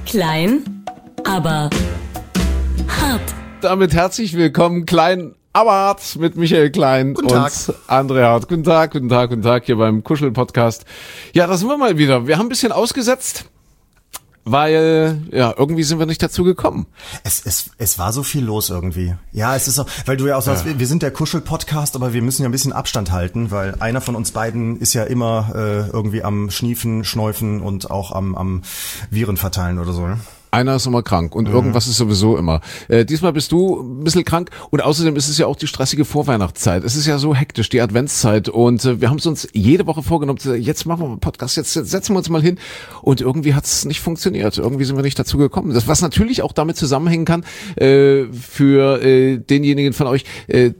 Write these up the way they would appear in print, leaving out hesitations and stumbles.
Klein, aber hart. Damit herzlich willkommen, Klein, aber hart mit Michael Klein Guten Tag. und André Hart. Guten Tag hier beim Kuschel-Podcast. Ja, da sind wir mal wieder. Wir haben ein bisschen ausgesetzt, weil, ja, irgendwie sind wir nicht dazu gekommen. Es war so viel los irgendwie. Ja, es ist so, weil du ja auch sagst, wir sind der Kuschel-Podcast, aber wir müssen ja ein bisschen Abstand halten, weil einer von uns beiden ist ja immer irgendwie am Schniefen, Schnäufen und auch am Viren verteilen oder so. Ne? Einer ist immer krank und irgendwas ist sowieso immer. Diesmal bist du ein bisschen krank und außerdem ist es ja auch die stressige Vorweihnachtszeit. Es ist ja so hektisch, die Adventszeit, und wir haben es uns jede Woche vorgenommen, jetzt machen wir mal einen Podcast, jetzt setzen wir uns mal hin, und irgendwie hat es nicht funktioniert. Irgendwie sind wir nicht dazu gekommen. Das, was natürlich auch damit zusammenhängen kann, für diejenigen von euch,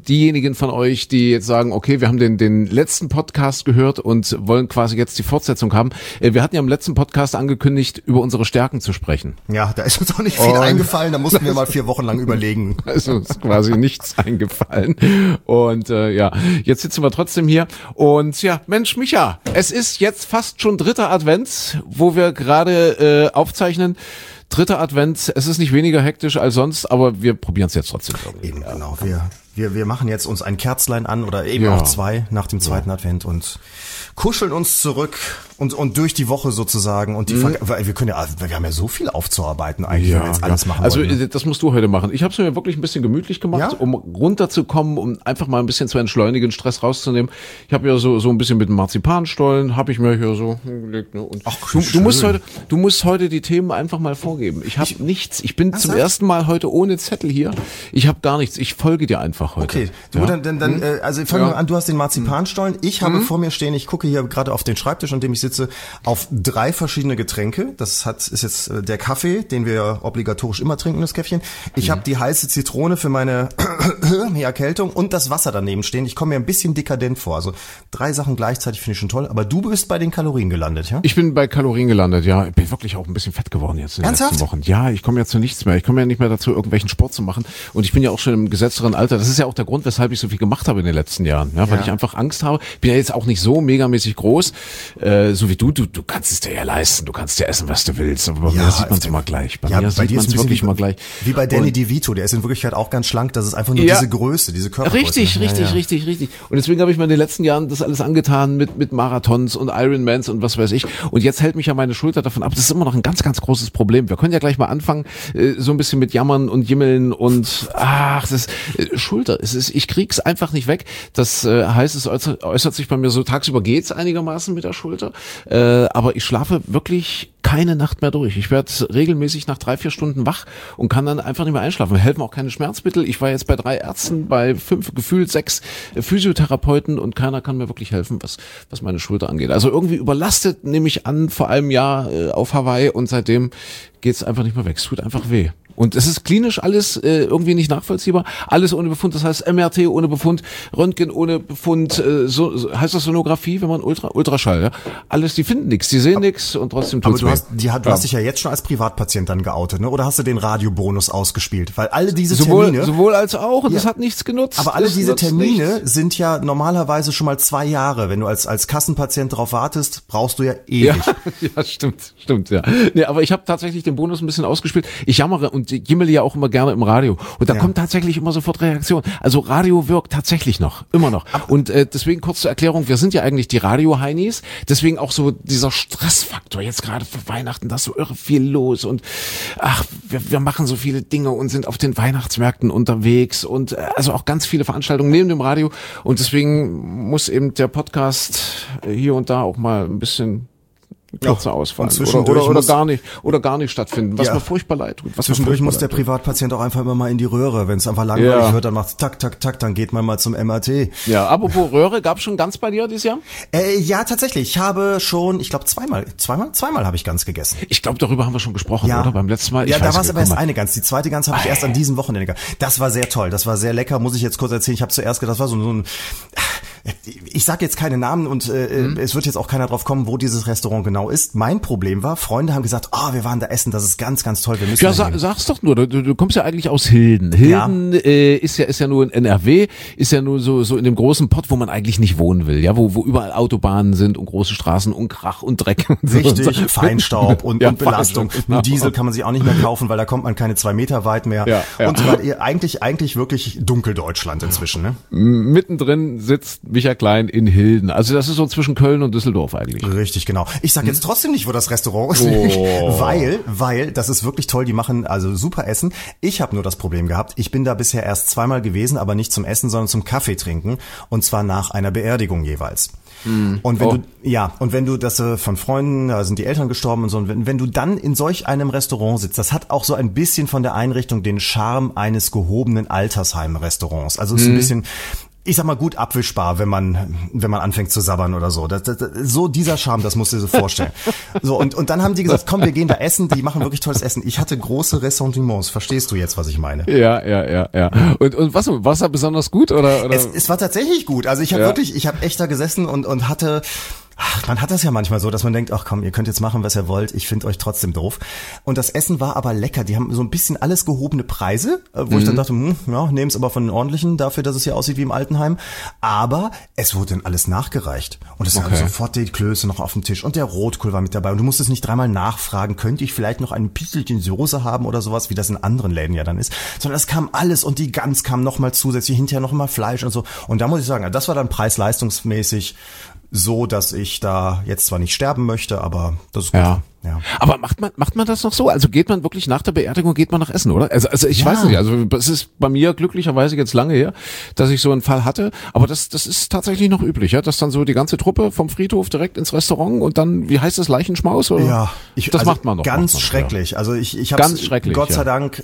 die jetzt sagen, okay, wir haben den letzten Podcast gehört und wollen quasi jetzt die Fortsetzung haben. Wir hatten ja im letzten Podcast angekündigt, über unsere Stärken zu sprechen. Ja, da ist uns auch nicht viel eingefallen, da mussten wir mal 4 Wochen lang überlegen. Also ist quasi nichts eingefallen. Und ja, jetzt sitzen wir trotzdem hier. Und ja, Mensch, Micha, es ist jetzt fast schon 3. Advent, wo wir gerade aufzeichnen. 3. Advent, es ist nicht weniger hektisch als sonst, aber wir probieren es jetzt trotzdem irgendwie. Eben, genau. Wir machen jetzt uns ein Kerzlein an oder eben auch 2 nach dem 2. Advent und kuscheln uns zurück und durch die Woche sozusagen, und weil wir haben ja so viel aufzuarbeiten eigentlich, wenn wir jetzt alles machen also wollen. das musst du heute machen. Ich habe es mir wirklich ein bisschen gemütlich gemacht, um runterzukommen, um einfach mal ein bisschen zu entschleunigen, Stress rauszunehmen. Ich habe ja so ein bisschen mit dem Marzipanstollen, habe ich mir hier so hingelegt. Ne? Und Ach, du musst heute die Themen einfach mal vorgeben. Ich habe nichts. Ich bin zum ersten Mal heute ohne Zettel hier. Ich habe gar nichts. Ich folge dir einfach heute. Okay, du, dann also fangen wir an, du hast den Marzipanstollen. Ich habe vor mir stehen, ich gucke hier gerade auf den Schreibtisch, an dem ich sitze, auf 3 verschiedene Getränke. Das ist jetzt der Kaffee, den wir obligatorisch immer trinken, das Käffchen. Ich habe die heiße Zitrone für meine Erkältung und das Wasser daneben stehen. Ich komme mir ein bisschen dekadent vor. Also 3 Sachen gleichzeitig finde ich schon toll. Aber du bist bei den Kalorien gelandet, ja? Ich bin bei Kalorien gelandet, ja. Ich bin wirklich auch ein bisschen fett geworden jetzt in den letzten Wochen. Ja, ich komme ja zu nichts mehr. Ich komme ja nicht mehr dazu, irgendwelchen Sport zu machen. Und ich bin ja auch schon im gesetzteren Alter. Das ist ja auch der Grund, weshalb ich so viel gemacht habe in den letzten Jahren. Ja, weil ich einfach Angst habe. Bin ja jetzt auch nicht so megamäßig groß, so wie du kannst es dir ja leisten. Du kannst dir essen, was du willst. Aber bei mir sieht man es immer gleich. Bei mir sieht man es wirklich immer gleich. Wie bei Danny DeVito. Der ist in Wirklichkeit auch ganz schlank. Das ist einfach nur diese Größe, diese Körpergröße. Richtig. Und deswegen habe ich mir in den letzten Jahren das alles angetan mit Marathons und Ironmans und was weiß ich. Und jetzt hält mich ja meine Schulter davon ab. Das ist immer noch ein ganz, ganz großes Problem. Wir können ja gleich mal anfangen, so ein bisschen mit Jammern und Jimmeln und Schulter. Ich krieg's einfach nicht weg. Das heißt, es äußert sich bei mir so, tagsüber geht's einigermaßen mit der Schulter, aber ich schlafe wirklich keine Nacht mehr durch. Ich werde regelmäßig nach 3-4 Stunden wach und kann dann einfach nicht mehr einschlafen. Mir helfen auch keine Schmerzmittel. Ich war jetzt bei 3 Ärzten, bei 5, gefühlt 6 Physiotherapeuten, und keiner kann mir wirklich helfen, was meine Schulter angeht. Also irgendwie überlastet, nehme ich an, vor einem Jahr auf Hawaii, und seitdem geht's einfach nicht mehr weg. Es tut einfach weh. Und es ist klinisch alles irgendwie nicht nachvollziehbar. Alles ohne Befund, das heißt MRT ohne Befund, Röntgen ohne Befund, so heißt das Sonographie, wenn man Ultraschall, ja? Alles, die finden nichts, die sehen nichts, und trotzdem tut's weh. Aber du hast dich ja jetzt schon als Privatpatient dann geoutet, ne? Oder hast du den Radiobonus ausgespielt? Weil alle diese Termine... Sowohl als auch, und das hat nichts genutzt. Aber alle diese Termine sind ja normalerweise schon mal 2 Jahre. Wenn du als Kassenpatient drauf wartest, brauchst du ja ewig. Ja, stimmt, ja. Nee, aber ich habe tatsächlich den Bonus ein bisschen ausgespielt. Ich jammere und jimmel ja auch immer gerne im Radio. Und da kommt tatsächlich immer sofort Reaktion. Also Radio wirkt tatsächlich immer noch. Und deswegen kurz zur Erklärung, wir sind ja eigentlich die Radio-Heinis. Deswegen auch so dieser Stressfaktor. Jetzt gerade für Weihnachten, da ist so irre viel los. Und wir machen so viele Dinge und sind auf den Weihnachtsmärkten unterwegs. Und also auch ganz viele Veranstaltungen neben dem Radio. Und deswegen muss eben der Podcast hier und da auch mal ein bisschen kürzer ausfallen oder gar nicht stattfinden, was mir furchtbar leid tut. Zwischendurch muss der Privatpatient auch einfach immer mal in die Röhre. Wenn es einfach langweilig wird, dann macht's tak, tak, tak, dann geht man mal zum MRT. Ja, apropos Röhre, gab's schon Gans bei dir dieses Jahr? Ja, tatsächlich. Ich habe schon, ich glaube zweimal habe ich Gans gegessen. Ich glaube, darüber haben wir schon gesprochen, oder? Beim letzten Mal. Ja, da war es aber erst eine Gans. Die zweite Gans habe ich erst an diesem Wochenende gegessen. Das war sehr toll. Das war sehr lecker, muss ich jetzt kurz erzählen. Ich habe zuerst gedacht, das war so ein ich sage jetzt keine Namen und es wird jetzt auch keiner drauf kommen, wo dieses Restaurant genau ist. Mein Problem war, Freunde haben gesagt, wir waren da essen, das ist ganz, ganz toll. Wir müssen sag's doch nur, du kommst ja eigentlich aus Hilden. Hilden ist ja nur in NRW, ist ja nur so in dem großen Pott, wo man eigentlich nicht wohnen will, ja, wo überall Autobahnen sind und große Straßen und Krach und Dreck. Und richtig, so. Feinstaub und Belastung. Ein Diesel kann man sich auch nicht mehr kaufen, weil da kommt man keine 2 Meter weit mehr. Ja. Und eigentlich wirklich Dunkeldeutschland inzwischen, ne? Mittendrin sitzt Micha Klein in Hilden. Also das ist so zwischen Köln und Düsseldorf eigentlich. Richtig, genau. Ich sag jetzt trotzdem nicht, wo das Restaurant ist, weil das ist wirklich toll. Die machen also super Essen. Ich habe nur das Problem gehabt, ich bin da bisher erst 2-mal gewesen, aber nicht zum Essen, sondern zum Kaffee trinken. Und zwar nach einer Beerdigung jeweils. Und wenn du das von Freunden, da sind die Eltern gestorben und so, und wenn du dann in solch einem Restaurant sitzt, das hat auch so ein bisschen von der Einrichtung den Charme eines gehobenen Altersheim-Restaurants. Also es ist ein bisschen, ich sag mal, gut abwischbar, wenn man anfängt zu sabbern oder so. So dieser Charme, das musst du dir so vorstellen. So, und dann haben die gesagt, komm, wir gehen da essen, die machen wirklich tolles Essen. Ich hatte große Ressentiments, verstehst du jetzt, was ich meine? Ja. Und was war besonders gut, oder? Es war tatsächlich gut. Also ich habe echt da gesessen und hatte, man hat das ja manchmal so, dass man denkt, ach komm, ihr könnt jetzt machen, was ihr wollt, ich finde euch trotzdem doof. Und das Essen war aber lecker. Die haben so ein bisschen alles gehobene Preise, wo ich dann dachte, nehm's aber von den ordentlichen, dafür, dass es hier aussieht wie im Altenheim. Aber es wurde dann alles nachgereicht. Und es waren sofort die Klöße noch auf dem Tisch und der Rotkohl war mit dabei. Und du musstest nicht 3-mal nachfragen, könnte ich vielleicht noch ein Pickelchen Soße haben oder sowas, wie das in anderen Läden ja dann ist. Sondern es kam alles und die Gans kam nochmal zusätzlich, hinterher nochmal Fleisch und so. Und da muss ich sagen, das war dann preis-leistungsmäßig so, dass ich da jetzt zwar nicht sterben möchte, aber das ist gut. Ja. Aber macht man das noch so? Also geht man wirklich nach der Beerdigung, geht man nach Essen, oder? Also ich weiß nicht, also es ist bei mir glücklicherweise jetzt lange her, dass ich so einen Fall hatte, aber das ist tatsächlich noch üblich, ja, dass dann so die ganze Truppe vom Friedhof direkt ins Restaurant und dann, wie heißt das, Leichenschmaus? Oder? Ja, das macht man noch. Ganz schrecklich. Ja. Also ich habe Gott sei Dank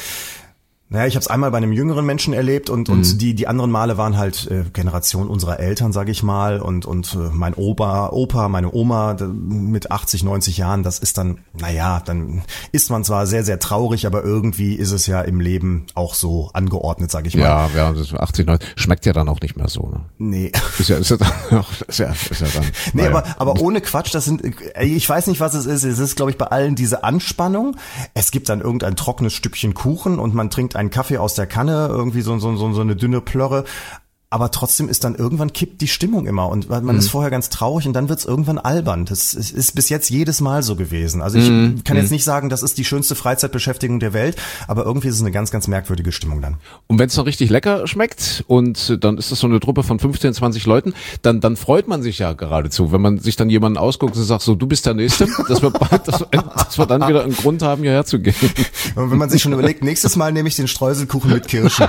ich habe es einmal bei einem jüngeren Menschen erlebt und die anderen Male waren halt Generation unserer Eltern, sage ich mal, und mein Opa, meine Oma mit 80, 90 Jahren, das ist dann, dann ist man zwar sehr, sehr traurig, aber irgendwie ist es ja im Leben auch so angeordnet, sage ich mal. Ja, 80, 90, schmeckt ja dann auch nicht mehr so, ne? Nee. Ist ja dann. Nee, aber ohne Quatsch, ich weiß nicht, was es ist. Es ist, glaube ich, bei allen diese Anspannung. Es gibt dann irgendein trockenes Stückchen Kuchen und man trinkt einen Kaffee aus der Kanne, irgendwie so eine dünne Plörre. Aber trotzdem ist dann irgendwann kippt die Stimmung immer und man ist vorher ganz traurig und dann wird's irgendwann albern. Das ist bis jetzt jedes Mal so gewesen. Also ich kann jetzt nicht sagen, das ist die schönste Freizeitbeschäftigung der Welt, aber irgendwie ist es eine ganz, ganz merkwürdige Stimmung dann. Und wenn es noch richtig lecker schmeckt und dann ist das so eine Truppe von 15, 20 Leuten, dann freut man sich ja geradezu, wenn man sich dann jemanden ausguckt und sagt, so, du bist der Nächste, dass wir dann wieder einen Grund haben, hierher zu gehen. Und wenn man sich schon überlegt, nächstes Mal nehme ich den Streuselkuchen mit Kirschen.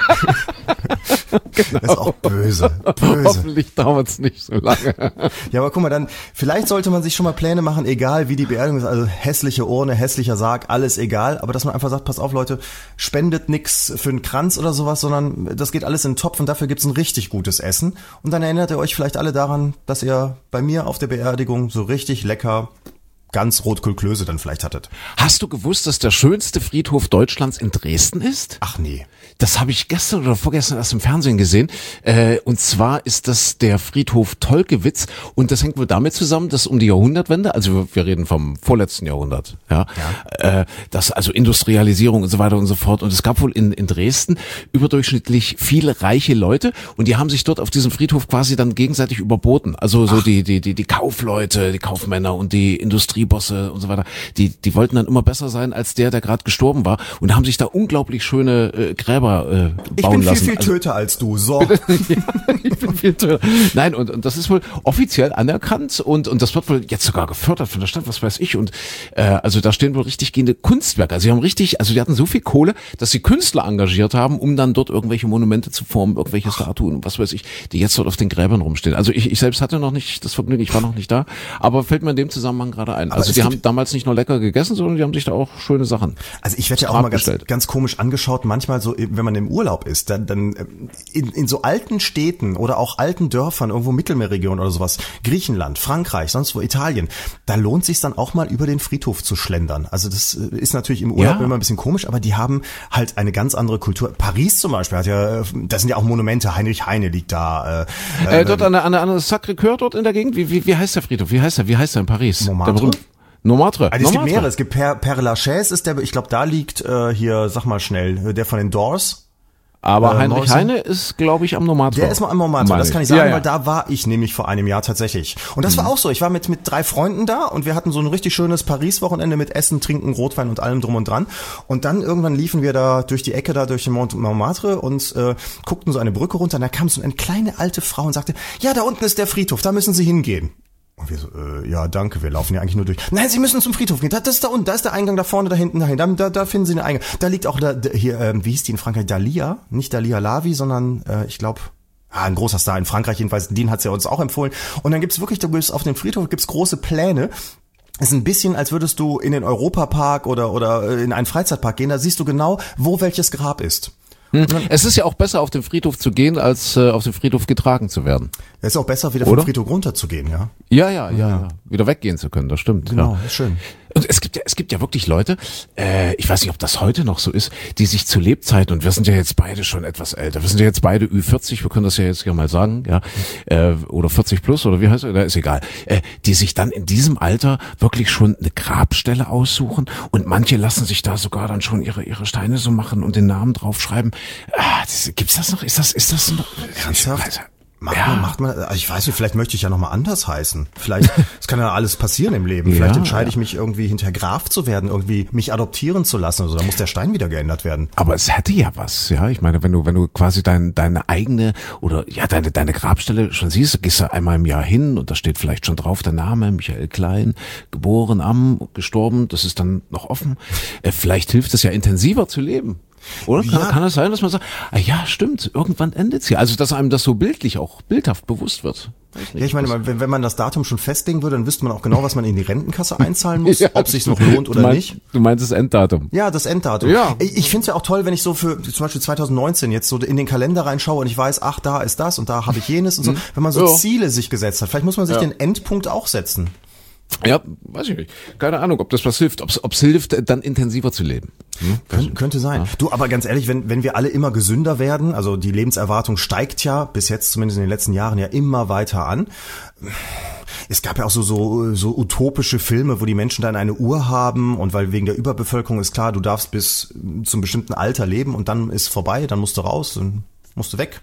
Genau. Das ist auch böse. Hoffentlich dauert's nicht so lange. Ja, aber guck mal, dann, vielleicht sollte man sich schon mal Pläne machen, egal wie die Beerdigung ist, also hässliche Urne, hässlicher Sarg, alles egal, aber dass man einfach sagt, pass auf Leute, spendet nix für einen Kranz oder sowas, sondern das geht alles in den Topf und dafür gibt's ein richtig gutes Essen und dann erinnert ihr euch vielleicht alle daran, dass ihr bei mir auf der Beerdigung so richtig lecker ganz Rotkohlklöße dann vielleicht hattet. Hast du gewusst, dass der schönste Friedhof Deutschlands in Dresden ist? Ach nee. Das habe ich gestern oder vorgestern erst im Fernsehen gesehen. Und zwar ist das der Friedhof Tolkewitz. Und das hängt wohl damit zusammen, dass um die Jahrhundertwende, also wir reden vom vorletzten Jahrhundert, das also Industrialisierung und so weiter und so fort. Und es gab wohl in Dresden überdurchschnittlich viele reiche Leute. Und die haben sich dort auf diesem Friedhof quasi dann gegenseitig überboten. Also so die Kaufleute, die Kaufmänner und die Industriebosse und so weiter. Die wollten dann immer besser sein als der gerade gestorben war. Und haben sich da unglaublich schöne Gräber bauen lassen. Ich bin viel töter als du, so. Ich bin viel töter. Nein, und das ist wohl offiziell anerkannt und das wird wohl jetzt sogar gefördert von der Stadt, was weiß ich. Und also da stehen wohl richtig gehende Kunstwerke. Also die hatten so viel Kohle, dass sie Künstler engagiert haben, um dann dort irgendwelche Monumente zu formen, irgendwelche Statuen, was weiß ich, die jetzt dort auf den Gräbern rumstehen. Also ich selbst hatte noch nicht das Vergnügen, ich war noch nicht da, aber fällt mir in dem Zusammenhang gerade ein. nein. Also die haben damals nicht nur lecker gegessen, sondern die haben sich da auch schöne Sachen. Also ich werde ja auch mal ganz komisch angeschaut, manchmal so, wenn man im Urlaub ist, dann in so alten Städten oder auch alten Dörfern, irgendwo Mittelmeerregion oder sowas, Griechenland, Frankreich, sonst wo Italien, da lohnt sich dann auch mal über den Friedhof zu schlendern. Also das ist natürlich im Urlaub immer ein bisschen komisch, aber die haben halt eine ganz andere Kultur. Paris zum Beispiel hat ja, das sind ja auch Monumente, Heinrich Heine liegt da. Dort an der Sacré-Cœur dort in der Gegend, wie heißt der Friedhof? Wie heißt er in Paris? Montmartre. Montmartre. Also es gibt mehrere. Es gibt Père Lachaise ist der, ich glaube, da liegt hier, sag mal schnell, der von den Doors. Aber Heinrich Heine ist, glaube ich, am Montmartre. Der ist mal am Montmartre, das kann ich sagen, weil da war ich nämlich vor einem Jahr tatsächlich. Und das war auch so, ich war mit 3 Freunden da und wir hatten so ein richtig schönes Paris-Wochenende mit Essen, Trinken, Rotwein und allem drum und dran. Und dann irgendwann liefen wir da durch die Ecke da durch den Montmartre und guckten so eine Brücke runter und da kam so eine kleine alte Frau und sagte, ja, da unten ist der Friedhof, da müssen Sie hingehen. Und wir so, ja, danke, wir laufen ja eigentlich nur durch. Nein, Sie müssen zum Friedhof gehen. Das ist da unten, da ist der Eingang, da vorne, da hinten, dahin. Da finden Sie den Eingang. Da liegt auch hier, wie hieß die in Frankreich? Dalia? Nicht Dalia Lavi, sondern ich glaube, ein großer Star in Frankreich jedenfalls. Dean hat's ja uns auch empfohlen. Und dann gibt's wirklich, auf dem Friedhof gibt's große Pläne. Es ist ein bisschen, als würdest du in den Europapark oder in einen Freizeitpark gehen. Da siehst du genau, wo welches Grab ist. Es ist ja auch besser, auf den Friedhof zu gehen, als auf den Friedhof getragen zu werden. Es ist auch besser, wieder vom Friedhof runterzugehen, ja? Ja. Wieder weggehen zu können, das stimmt. Genau, ist schön. Und es gibt ja wirklich Leute, ich weiß nicht, ob das heute noch so ist, die sich zu Lebzeiten, und wir sind ja jetzt beide schon etwas älter, wir sind ja jetzt beide Ü40, wir können das ja jetzt hier mal sagen, ja, oder 40 plus, oder wie heißt es, ist egal, die sich dann in diesem Alter wirklich schon eine Grabstelle aussuchen und manche lassen sich da sogar dann schon ihre Steine so machen und den Namen draufschreiben. Gibt's das noch? Ist das noch? Ernsthaft? Macht man, also ich weiß nicht, vielleicht möchte ich ja nochmal anders heißen. Vielleicht, es kann ja alles passieren im Leben. Vielleicht entscheide ich mich irgendwie hinterher Graf zu werden, irgendwie mich adoptieren zu lassen oder so. Da muss der Stein wieder geändert werden. Aber es hätte ja was, ja. Ich meine, wenn du quasi deine eigene oder ja, deine Grabstelle schon siehst, gehst du einmal im Jahr hin und da steht vielleicht schon drauf der Name, Michael Klein, geboren am, gestorben, das ist dann noch offen. Vielleicht hilft es ja intensiver zu leben. Oder? Kann es sein, dass man sagt, ja, stimmt, irgendwann endet's hier. Also, dass einem das so bildhaft bewusst wird. Ja, ich meine, wenn man das Datum schon festlegen würde, dann wüsste man auch genau, was man in die Rentenkasse einzahlen muss, ob es sich noch lohnt oder nicht. Du meinst das Enddatum? Ja, das Enddatum. Ja. Ich finde es ja auch toll, wenn ich so für zum Beispiel 2019 jetzt so in den Kalender reinschaue und ich weiß, ach, da ist das und da habe ich jenes und so. Wenn man so Ziele sich gesetzt hat, vielleicht muss man sich den Endpunkt auch setzen. Ja, weiß ich nicht. Keine Ahnung, ob das was hilft. Ob's hilft, dann intensiver zu leben. Könnte sein. Ja. Du, aber ganz ehrlich, wenn wir alle immer gesünder werden, also die Lebenserwartung steigt ja bis jetzt zumindest in den letzten Jahren ja immer weiter an. Es gab ja auch so utopische Filme, wo die Menschen dann eine Uhr haben und weil wegen der Überbevölkerung ist klar, du darfst bis zum bestimmten Alter leben und dann ist vorbei, dann musst du raus, dann musst du weg.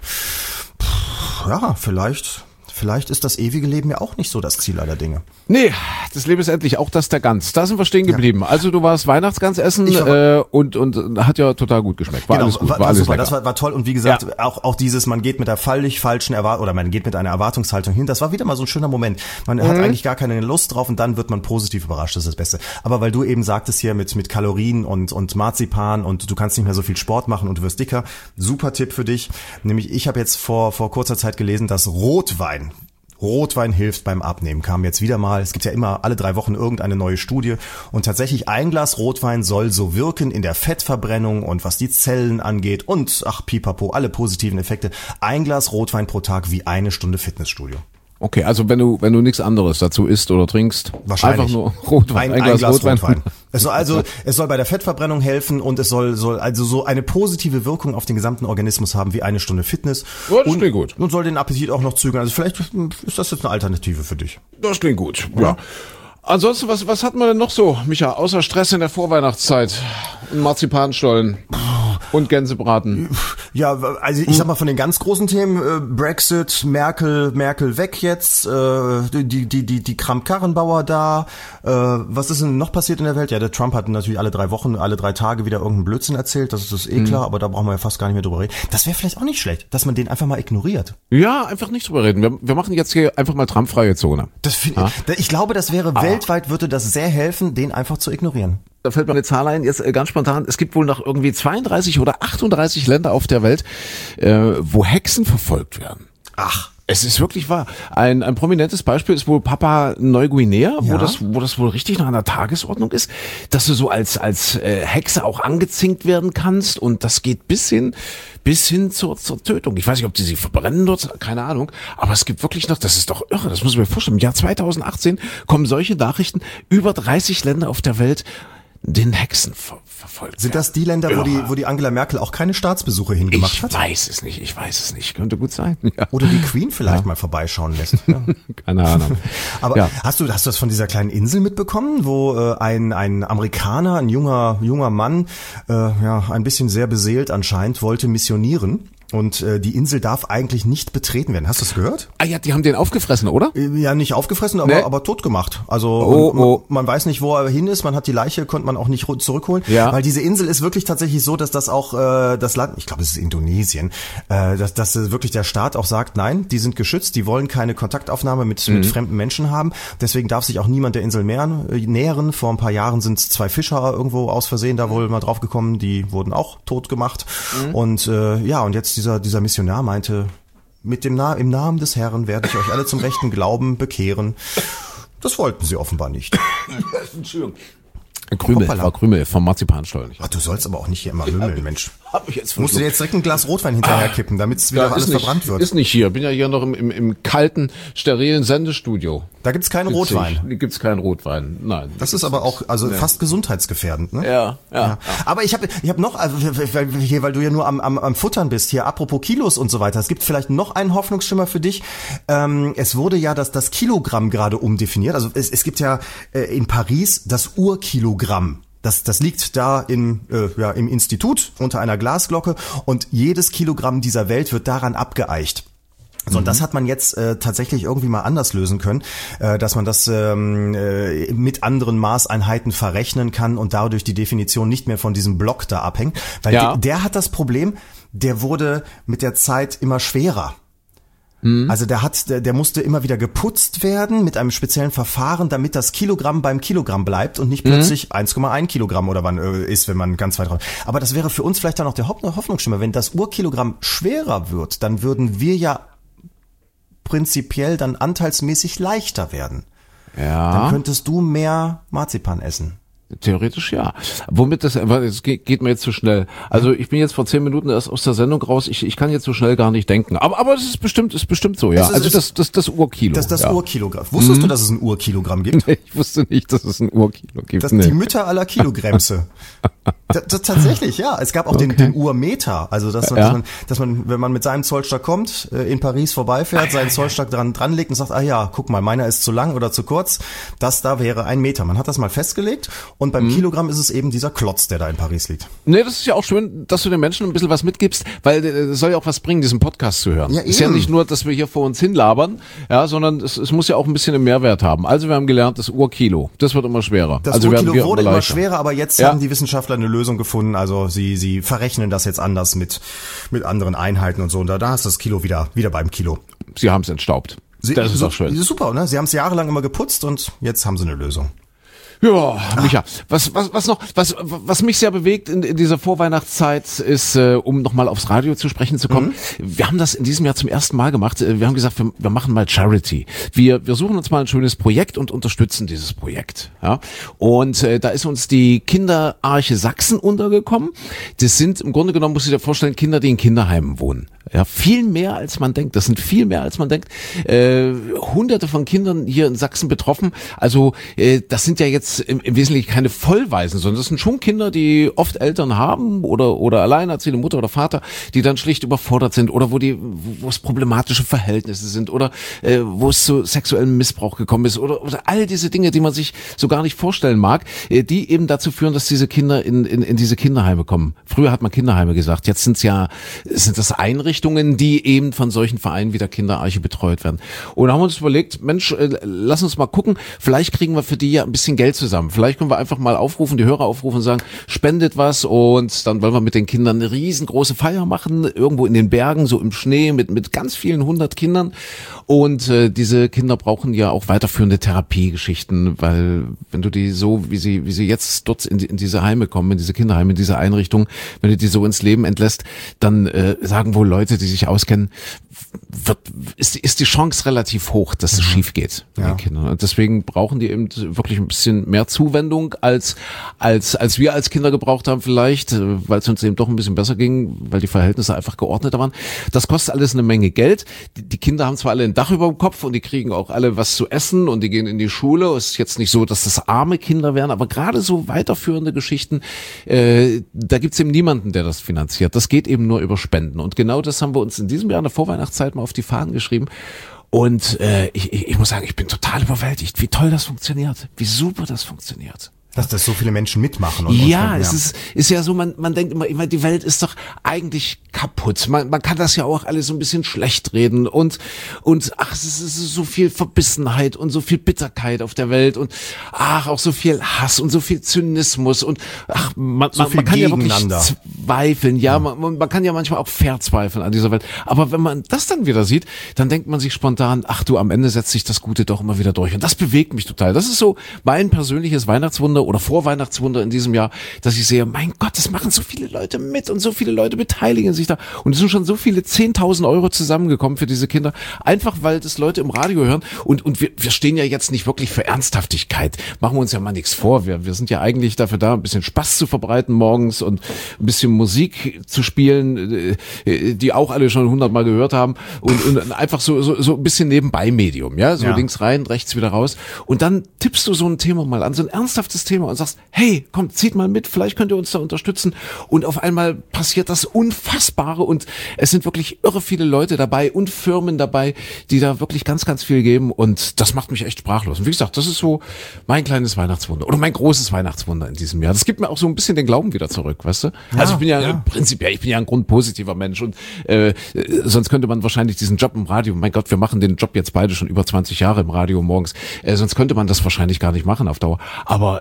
Ja, Vielleicht ist das ewige Leben ja auch nicht so das Ziel aller Dinge. Nee, das Leben ist endlich auch das der Gans. Da sind wir stehen geblieben. Ja. Also du warst Weihnachtsgans essen und hat ja total gut geschmeckt. War alles gut. War alles super. Das war toll. Und wie gesagt, auch dieses, man geht mit der völlig falschen oder man geht mit einer Erwartungshaltung hin. Das war wieder mal so ein schöner Moment. Man hat eigentlich gar keine Lust drauf und dann wird man positiv überrascht. Das ist das Beste. Aber weil du eben sagtest hier mit Kalorien und Marzipan und du kannst nicht mehr so viel Sport machen und du wirst dicker. Super Tipp für dich. Nämlich ich habe jetzt vor kurzer Zeit gelesen, dass Rotwein hilft beim Abnehmen, kam jetzt wieder mal. Es gibt ja immer alle 3 Wochen irgendeine neue Studie. Und tatsächlich ein Glas Rotwein soll so wirken in der Fettverbrennung und was die Zellen angeht und pipapo, alle positiven Effekte. Ein Glas Rotwein pro Tag wie 1 Stunde Fitnessstudio. Okay, also wenn du nichts anderes dazu isst oder trinkst, wahrscheinlich einfach nur Rotwein, ein Glas Rotwein. Es soll bei der Fettverbrennung helfen und es soll also so eine positive Wirkung auf den gesamten Organismus haben wie 1 Stunde Fitness. Ja, das klingt gut. Und soll den Appetit auch noch zügeln. Also vielleicht ist das jetzt eine Alternative für dich. Das klingt gut. Ja. Ansonsten, was hat man denn noch so, Micha, außer Stress in der Vorweihnachtszeit? Marzipanstollen und Gänsebraten. Ja, also ich sag mal von den ganz großen Themen, Brexit, Merkel weg jetzt, die Kramp-Karrenbauer da, was ist denn noch passiert in der Welt? Ja, der Trump hat natürlich alle 3 Wochen, alle 3 Tage wieder irgendeinen Blödsinn erzählt, das ist klar, aber da brauchen wir ja fast gar nicht mehr drüber reden. Das wäre vielleicht auch nicht schlecht, dass man den einfach mal ignoriert. Ja, einfach nicht drüber reden. Wir machen jetzt hier einfach mal Trumpfreie Zone. Ich glaube, das wäre weltweit würde das sehr helfen, den einfach zu ignorieren. Da fällt mir eine Zahl ein, jetzt ganz spontan. Es gibt wohl noch irgendwie 32 oder 38 Länder auf der Welt, wo Hexen verfolgt werden. Ach. Es ist wirklich wahr. Ein prominentes Beispiel ist wohl Papua Neuguinea, Ja. wo das wohl richtig noch an der Tagesordnung ist, dass du so als Hexe auch angezinkt werden kannst und das geht bis hin zur Tötung. Ich weiß nicht, ob die sie verbrennen dort, keine Ahnung, aber es gibt wirklich noch, das ist doch irre, das muss ich mir vorstellen, im Jahr 2018 kommen solche Nachrichten, über 30 Länder auf der Welt, den Hexen verfolgt. Sind das die Länder, wo die Angela Merkel auch keine Staatsbesuche hingemacht hat? Ich weiß es nicht. Könnte gut sein. Ja. Oder die Queen vielleicht mal vorbeischauen lässt. Ja. Keine Ahnung. Aber ja. hast du das von dieser kleinen Insel mitbekommen, wo ein Amerikaner, ein junger Mann, ein bisschen sehr beseelt anscheinend, wollte missionieren? Und die Insel darf eigentlich nicht betreten werden. Hast du das gehört? Ah ja, die haben den aufgefressen, oder? Ja, nicht aufgefressen, aber tot gemacht. Also man weiß nicht, wo er hin ist. Man hat die Leiche, konnte man auch nicht zurückholen. Ja. Weil diese Insel ist wirklich tatsächlich so, dass das auch das Land, ich glaube, es ist Indonesien, dass wirklich der Staat auch sagt, nein, die sind geschützt, die wollen keine Kontaktaufnahme mit fremden Menschen haben. Deswegen darf sich auch niemand der Insel nähern. Vor ein paar Jahren sind 2 Fischer irgendwo aus Versehen da wohl mal drauf gekommen. Die wurden auch tot gemacht. Und und jetzt dieser Missionar meinte, im Namen des Herrn werde ich euch alle zum rechten Glauben bekehren. Das wollten sie offenbar nicht. Entschuldigung. Krümel vom Marzipanstollen. Ach, du sollst aber auch nicht hier immer lümmeln, Mensch. Hab ich jetzt Musst du dir jetzt direkt ein Glas Rotwein hinterher kippen, damit es wieder alles verbrannt wird. Ist nicht hier. Bin ja hier noch im kalten, sterilen Sendestudio. Da gibt's keinen Rotwein. Gibt's keinen Rotwein. Nein. Das ist aber auch fast gesundheitsgefährdend, ne? Ja. Aber ich hab noch, weil du ja nur am Futtern bist, hier apropos Kilos und so weiter. Es gibt vielleicht noch einen Hoffnungsschimmer für dich. Es wurde ja das Kilogramm gerade umdefiniert. Also es gibt ja in Paris das Urkilogramm. Das liegt da im Institut unter einer Glasglocke und jedes Kilogramm dieser Welt wird daran abgeeicht. So, und das hat man jetzt tatsächlich irgendwie mal anders lösen können, dass man das mit anderen Maßeinheiten verrechnen kann und dadurch die Definition nicht mehr von diesem Block da abhängt. Weil der hat das Problem, der wurde mit der Zeit immer schwerer. Also der musste immer wieder geputzt werden mit einem speziellen Verfahren, damit das Kilogramm beim Kilogramm bleibt und nicht plötzlich 1,1 Kilogramm oder wann ist, wenn man ganz weit raus. Aber das wäre für uns vielleicht dann noch der Hoffnungsschimmer. Wenn das Urkilogramm schwerer wird, dann würden wir ja prinzipiell dann anteilsmäßig leichter werden. Ja. Dann könntest du mehr Marzipan essen. Theoretisch ja. Womit das geht mir jetzt zu schnell. Also ich bin jetzt vor 10 Minuten erst aus der Sendung raus. Ich kann jetzt so schnell gar nicht denken. Aber das ist bestimmt so, ja. Das Urkilo. Das Urkilogramm. Wusstest du, dass es ein Urkilogramm gibt? Nee, ich wusste nicht, dass es ein Urkilo gibt. Die Mütter aller Kilogrämse. Tatsächlich, ja. Es gab auch den Urmeter. Also dass man, wenn man mit seinem Zollstock kommt, in Paris vorbeifährt, seinen Zollstock dranlegt und sagt, guck mal, meiner ist zu lang oder zu kurz. Das da wäre 1 Meter. Man hat das mal festgelegt. Und beim Kilogramm ist es eben dieser Klotz, der da in Paris liegt. Nee, das ist ja auch schön, dass du den Menschen ein bisschen was mitgibst, weil es soll ja auch was bringen, diesen Podcast zu hören. Ja, ist ja nicht nur, dass wir hier vor uns hinlabern, sondern es muss ja auch ein bisschen einen Mehrwert haben. Also wir haben gelernt, das Urkilo, das wird immer schwerer. Das Urkilo wurde immer schwerer, aber jetzt haben die Wissenschaftler eine Lösung gefunden. Also sie verrechnen das jetzt anders mit anderen Einheiten und so. Und da ist das Kilo wieder beim Kilo. Sie haben es entstaubt. Das ist auch schön. Das ist super, ne? Sie haben es jahrelang immer geputzt und jetzt haben sie eine Lösung. Ja, Micha, was mich sehr bewegt in dieser Vorweihnachtszeit ist, um nochmal aufs Radio zu sprechen zu kommen. Wir haben das in diesem Jahr zum ersten Mal gemacht. Wir haben gesagt, wir machen mal Charity. Wir suchen uns mal ein schönes Projekt und unterstützen dieses Projekt. Ja, und da ist uns die Kinderarche Sachsen untergekommen. Das sind im Grunde genommen, muss ich dir vorstellen, Kinder, die in Kinderheimen wohnen. Ja, viel mehr als man denkt. Das sind viel mehr als man denkt. Hunderte von Kindern hier in Sachsen betroffen. Also das sind ja jetzt im Wesentlichen keine Vollwaisen, sondern das sind schon Kinder, die oft Eltern haben oder alleinerziehende Mutter oder Vater, die dann schlicht überfordert sind oder wo es problematische Verhältnisse sind oder wo es zu sexuellem Missbrauch gekommen ist oder all diese Dinge, die man sich so gar nicht vorstellen mag, die eben dazu führen, dass diese Kinder in diese Kinderheime kommen. Früher hat man Kinderheime gesagt, jetzt sind das Einrichtungen, die eben von solchen Vereinen wie der Kinderarche betreut werden. Und da haben wir uns überlegt, Mensch, lass uns mal gucken, vielleicht kriegen wir für die ja ein bisschen Geld zusammen. Vielleicht können wir einfach mal die Hörer aufrufen und sagen, spendet was und dann wollen wir mit den Kindern eine riesengroße Feier machen, irgendwo in den Bergen, so im Schnee mit ganz vielen 100 Kindern. Und diese Kinder brauchen ja auch weiterführende Therapiegeschichten, weil wenn du die so, wie sie jetzt dort in diese Heime kommen, in diese Kinderheime, in diese Einrichtung, wenn du die so ins Leben entlässt, dann sagen wohl Leute, Leute, die sich auskennen, ist die Chance relativ hoch, dass es schief geht mit den Kindern. Und deswegen brauchen die eben wirklich ein bisschen mehr Zuwendung als wir als Kinder gebraucht haben vielleicht, weil es uns eben doch ein bisschen besser ging, weil die Verhältnisse einfach geordneter waren. Das kostet alles eine Menge Geld. Die Kinder haben zwar alle ein Dach über dem Kopf und die kriegen auch alle was zu essen und die gehen in die Schule. Es ist jetzt nicht so, dass das arme Kinder wären, aber gerade so weiterführende Geschichten, da gibt's eben niemanden, der das finanziert. Das geht eben nur über Spenden. Und genau das haben wir uns in diesem Jahr in der Vorweihnachtszeit mal auf die Fahnen geschrieben. Und ich muss sagen, ich bin total überwältigt, wie toll das funktioniert, wie super das funktioniert. Dass das so viele Menschen mitmachen. Und es ist ja so, man denkt immer, die Welt ist doch eigentlich kaputt. Man kann das ja auch alles so ein bisschen schlecht reden und ach, es ist so viel Verbissenheit und so viel Bitterkeit auf der Welt und ach, auch so viel Hass und so viel Zynismus und ach, man kann ja wirklich zweifeln. Ja, man kann ja manchmal auch verzweifeln an dieser Welt. Aber wenn man das dann wieder sieht, dann denkt man sich spontan, ach du, am Ende setzt sich das Gute doch immer wieder durch. Und das bewegt mich total. Das ist so mein persönliches Weihnachtswunder oder Vorweihnachtswunder in diesem Jahr, dass ich sehe, mein Gott, das machen so viele Leute mit und so viele Leute beteiligen sich da und es sind schon so viele 10.000 Euro zusammengekommen für diese Kinder, einfach weil das Leute im Radio hören und wir stehen ja jetzt nicht wirklich für Ernsthaftigkeit, machen wir uns ja mal nichts vor, wir sind ja eigentlich dafür da, ein bisschen Spaß zu verbreiten morgens und ein bisschen Musik zu spielen, die auch alle schon 100-mal gehört haben und einfach so ein bisschen nebenbei Medium, ja, so links rein, rechts wieder raus und dann tippst du so ein Thema mal an, so ein ernsthaftes Thema und sagst, hey, komm, zieht mal mit, vielleicht könnt ihr uns da unterstützen und auf einmal passiert das Unfassbare und es sind wirklich irre viele Leute dabei und Firmen dabei, die da wirklich ganz, ganz viel geben und das macht mich echt sprachlos. Und wie gesagt, das ist so mein kleines Weihnachtswunder oder mein großes Weihnachtswunder in diesem Jahr. Das gibt mir auch so ein bisschen den Glauben wieder zurück, weißt du? Also ich bin ja prinzipiell, ich bin ja ein grundpositiver Mensch und sonst könnte man wahrscheinlich diesen Job im Radio, mein Gott, wir machen den Job jetzt beide schon über 20 Jahre im Radio morgens, sonst könnte man das wahrscheinlich gar nicht machen auf Dauer. Aber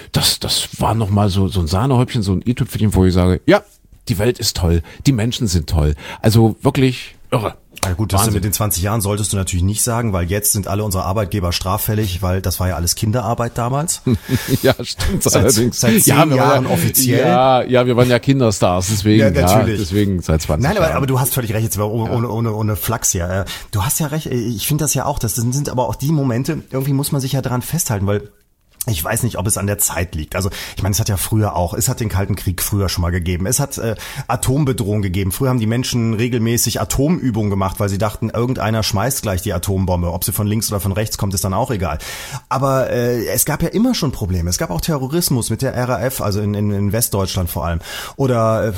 das war nochmal so ein Sahnehäubchen, so ein i-Tüpfelchen, wo ich sage, ja, die Welt ist toll, die Menschen sind toll. Also wirklich irre. Ja gut, das mit den 20 Jahren solltest du natürlich nicht sagen, weil jetzt sind alle unsere Arbeitgeber straffällig, weil das war ja alles Kinderarbeit damals. Ja, stimmt allerdings. Seit 10 Jahren offiziell. Ja, wir waren ja Kinderstars, deswegen. Ja, natürlich. Deswegen seit 20 Jahren. Nein, aber du hast völlig recht, jetzt ohne Flachs hier. Du hast ja recht, ich finde das ja auch, das sind aber auch die Momente, irgendwie muss man sich ja daran festhalten, weil ich weiß nicht, ob es an der Zeit liegt. Also ich meine, es hat ja früher auch, es hat den Kalten Krieg früher schon mal gegeben. Es hat Atombedrohung gegeben. Früher haben die Menschen regelmäßig Atomübungen gemacht, weil sie dachten, irgendeiner schmeißt gleich die Atombombe. Ob sie von links oder von rechts kommt, ist dann auch egal. Aber es gab ja immer schon Probleme. Es gab auch Terrorismus mit der RAF, also in Westdeutschland vor allem. Oder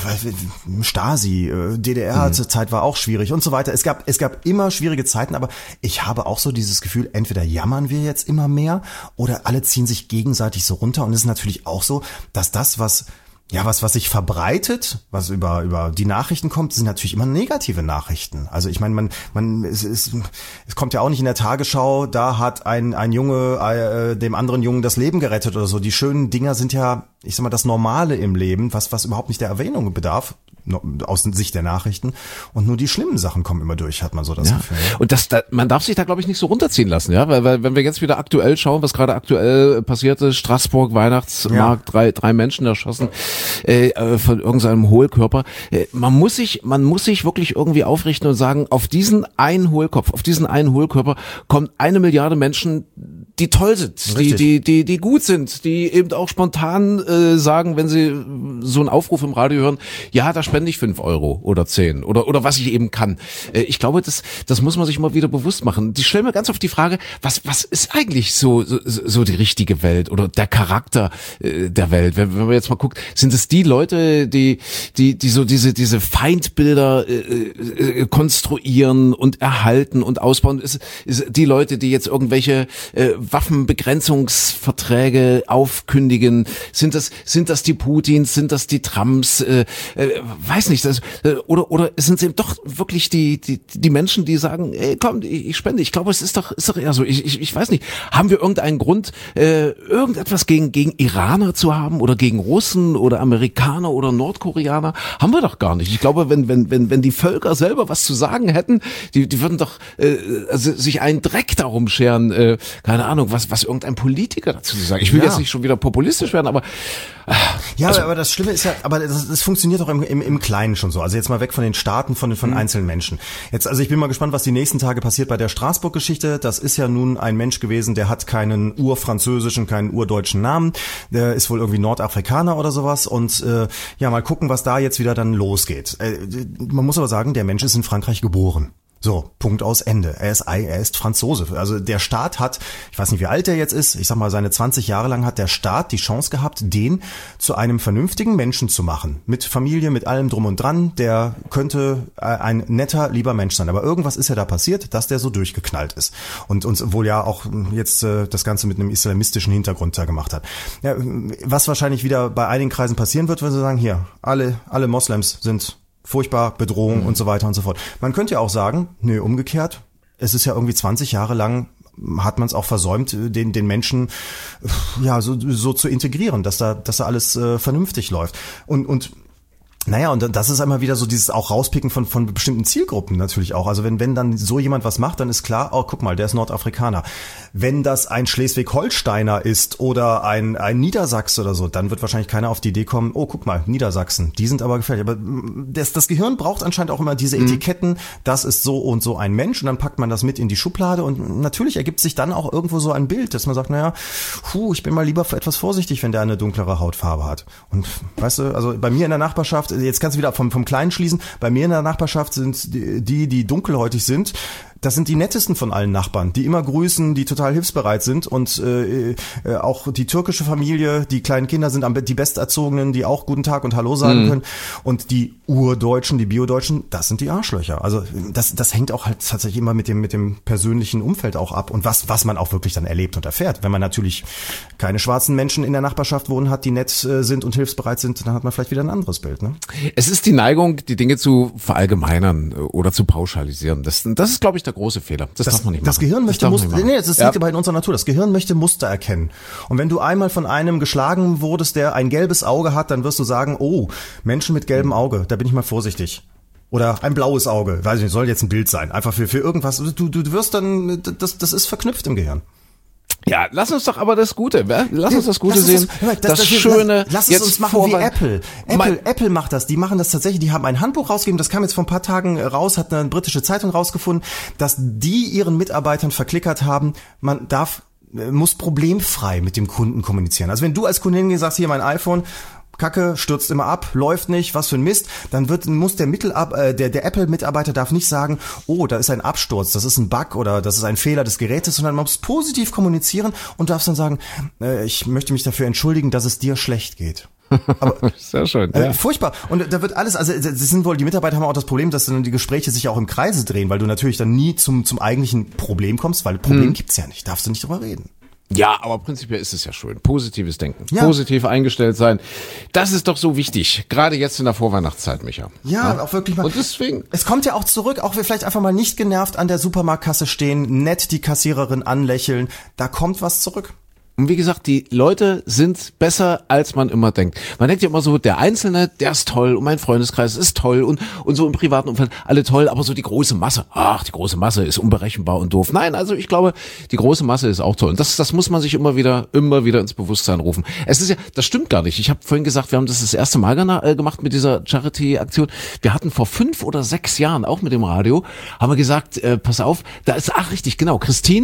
Stasi, DDR-Zeit war auch schwierig und so weiter. Es gab immer schwierige Zeiten, aber ich habe auch so dieses Gefühl, entweder jammern wir jetzt immer mehr oder alle ziehen sich gegenseitig so runter und es ist natürlich auch so, dass das, was sich verbreitet, was über die Nachrichten kommt, sind natürlich immer negative Nachrichten. Also ich meine, es kommt ja auch nicht in der Tagesschau, da hat ein Junge dem anderen Jungen das Leben gerettet oder so. Die schönen Dinger sind ja, ich sag mal, das Normale im Leben, was überhaupt nicht der Erwähnung bedarf, aus Sicht der Nachrichten. Und nur die schlimmen Sachen kommen immer durch, hat man so das Gefühl. Und man darf sich da, glaube ich, nicht so runterziehen lassen, ja, weil wenn wir jetzt wieder aktuell schauen, was gerade aktuell passiert ist, Straßburg, Weihnachtsmarkt, drei Menschen erschossen von irgendeinem Hohlkörper. Man muss sich wirklich irgendwie aufrichten und sagen, auf diesen einen Hohlkörper kommt 1 Milliarde Menschen, die toll sind, die gut sind, die eben auch spontan sagen, wenn sie so einen Aufruf im Radio hören, ja, da spende ich 5 Euro oder 10 oder was ich eben kann. Ich glaube, das muss man sich mal wieder bewusst machen. Ich stelle mir ganz oft die Frage, was ist eigentlich so die richtige Welt oder der Charakter der Welt? Wenn man jetzt mal guckt, sind es die Leute, die so diese Feindbilder konstruieren und erhalten und ausbauen? Ist die Leute, die jetzt irgendwelche Waffenbegrenzungsverträge aufkündigen? Sind das die Putins? Sind das die Trumps? Weiß nicht, oder sind es eben doch wirklich die Menschen, die sagen, ey, komm, ich spende. Ich glaube, es ist doch eher so. Ich weiß nicht. Haben wir irgendeinen Grund, irgendetwas gegen Iraner zu haben oder gegen Russen oder Amerikaner oder Nordkoreaner? Haben wir doch gar nicht. Ich glaube, wenn die Völker selber was zu sagen hätten, die würden doch sich einen Dreck darum scheren. Keine Ahnung, was irgendein Politiker dazu sagen. Ich will jetzt nicht schon wieder populistisch werden, aber Ja, also, aber das Schlimme ist ja, aber das funktioniert auch im Kleinen schon so. Also jetzt mal weg von den Staaten, von einzelnen Menschen. Jetzt, also ich bin mal gespannt, was die nächsten Tage passiert bei der Straßburg-Geschichte. Das ist ja nun ein Mensch gewesen, der hat keinen urfranzösischen, keinen urdeutschen Namen. Der ist wohl irgendwie Nordafrikaner oder sowas. Und ja, mal gucken, was da jetzt wieder dann losgeht. Man muss aber sagen, der Mensch ist in Frankreich geboren. So, Punkt aus Ende. Er ist Franzose. Also der Staat hat, ich weiß nicht, wie alt er jetzt ist, ich sag mal, seine 20 Jahre lang hat der Staat die Chance gehabt, den zu einem vernünftigen Menschen zu machen. Mit Familie, mit allem drum und dran. Der könnte ein netter, lieber Mensch sein. Aber irgendwas ist ja da passiert, dass der so durchgeknallt ist. Und wohl ja auch jetzt das Ganze mit einem islamistischen Hintergrund da gemacht hat. Ja, was wahrscheinlich wieder bei einigen Kreisen passieren wird, wenn sie sagen, hier, alle Moslems sind furchtbar, Bedrohung und so weiter und so fort. Man könnte ja auch sagen, nö, umgekehrt, es ist ja irgendwie 20 Jahre lang, hat man es auch versäumt, den Menschen ja so zu integrieren, dass da alles vernünftig läuft. Und naja, und das ist einmal wieder so dieses auch Rauspicken von bestimmten Zielgruppen natürlich auch. Also wenn dann so jemand was macht, dann ist klar, oh, guck mal, der ist Nordafrikaner. Wenn das ein Schleswig-Holsteiner ist oder ein Niedersachse oder so, dann wird wahrscheinlich keiner auf die Idee kommen, oh, guck mal, Niedersachsen, die sind aber gefährlich. Aber das Gehirn braucht anscheinend auch immer diese Etiketten, das ist so und so ein Mensch, und dann packt man das mit in die Schublade, und natürlich ergibt sich dann auch irgendwo so ein Bild, dass man sagt, naja, ich bin mal lieber etwas vorsichtig, wenn der eine dunklere Hautfarbe hat. Und weißt du, also bei mir in der Nachbarschaft, jetzt kannst du wieder vom Kleinen schließen, bei mir in der Nachbarschaft sind die dunkelhäutig sind, das sind die nettesten von allen Nachbarn, die immer grüßen, die total hilfsbereit sind, und auch die türkische Familie, die kleinen Kinder sind die Besterzogenen, die auch guten Tag und Hallo sagen können, und die Urdeutschen, die Biodeutschen, das sind die Arschlöcher. Also das hängt auch halt tatsächlich immer mit dem persönlichen Umfeld auch ab, und was man auch wirklich dann erlebt und erfährt. Wenn man natürlich keine schwarzen Menschen in der Nachbarschaft wohnen hat, die nett sind und hilfsbereit sind, dann hat man vielleicht wieder ein anderes Bild, ne? Es ist die Neigung, die Dinge zu verallgemeinern oder zu pauschalisieren. Das ist, glaube ich, der große Fehler. Das darf man nicht machen. Das Gehirn möchte Muster, das liegt aber in unserer Natur. Das Gehirn möchte Muster erkennen. Und wenn du einmal von einem geschlagen wurdest, der ein gelbes Auge hat, dann wirst du sagen, oh, Menschen mit gelbem Auge, da bin ich mal vorsichtig. Oder ein blaues Auge, weiß ich nicht, soll jetzt ein Bild sein. Einfach für irgendwas. Du wirst dann, das ist verknüpft im Gehirn. Ja, lass uns doch aber das Gute, lass uns das Gute sehen, das Schöne. Lass es uns machen wie Apple. Apple macht das, die machen das tatsächlich, die haben ein Handbuch rausgegeben, das kam jetzt vor ein paar Tagen raus, hat eine britische Zeitung rausgefunden, dass die ihren Mitarbeitern verklickert haben, muss problemfrei mit dem Kunden kommunizieren. Also wenn du als Kundin sagst, hier mein iPhone, Kacke, stürzt immer ab, läuft nicht, was für ein Mist, dann muss der Apple-Mitarbeiter darf nicht sagen, oh, da ist ein Absturz, das ist ein Bug oder das ist ein Fehler des Gerätes, sondern man muss positiv kommunizieren und darf dann sagen, ich möchte mich dafür entschuldigen, dass es dir schlecht geht. Aber sehr schön. Ja. Furchtbar. Und da wird alles, also die Mitarbeiter haben auch das Problem, dass dann die Gespräche sich auch im Kreise drehen, weil du natürlich dann nie zum eigentlichen Problem kommst, weil Problem gibt's ja nicht, darfst du nicht drüber reden. Ja, aber prinzipiell ist es ja schön. Positives Denken. Ja. Positiv eingestellt sein. Das ist doch so wichtig. Gerade jetzt in der Vorweihnachtszeit, Micha. Ja, auch wirklich mal. Und deswegen. Es kommt ja auch zurück, auch wir vielleicht einfach mal nicht genervt an der Supermarktkasse stehen, nett die Kassiererin anlächeln. Da kommt was zurück. Und wie gesagt, die Leute sind besser, als man immer denkt. Man denkt ja immer so, der Einzelne, der ist toll und mein Freundeskreis ist toll und so im privaten Umfeld alle toll, aber so die große Masse, die große Masse ist unberechenbar und doof. Nein, also ich glaube, die große Masse ist auch toll. Und das muss man sich immer wieder ins Bewusstsein rufen. Es ist ja, das stimmt gar nicht. Ich habe vorhin gesagt, wir haben das erste Mal gemacht mit dieser Charity-Aktion. Wir hatten vor 5 oder 6 Jahren, auch mit dem Radio, haben wir gesagt, pass auf, da ist, richtig, genau, Christine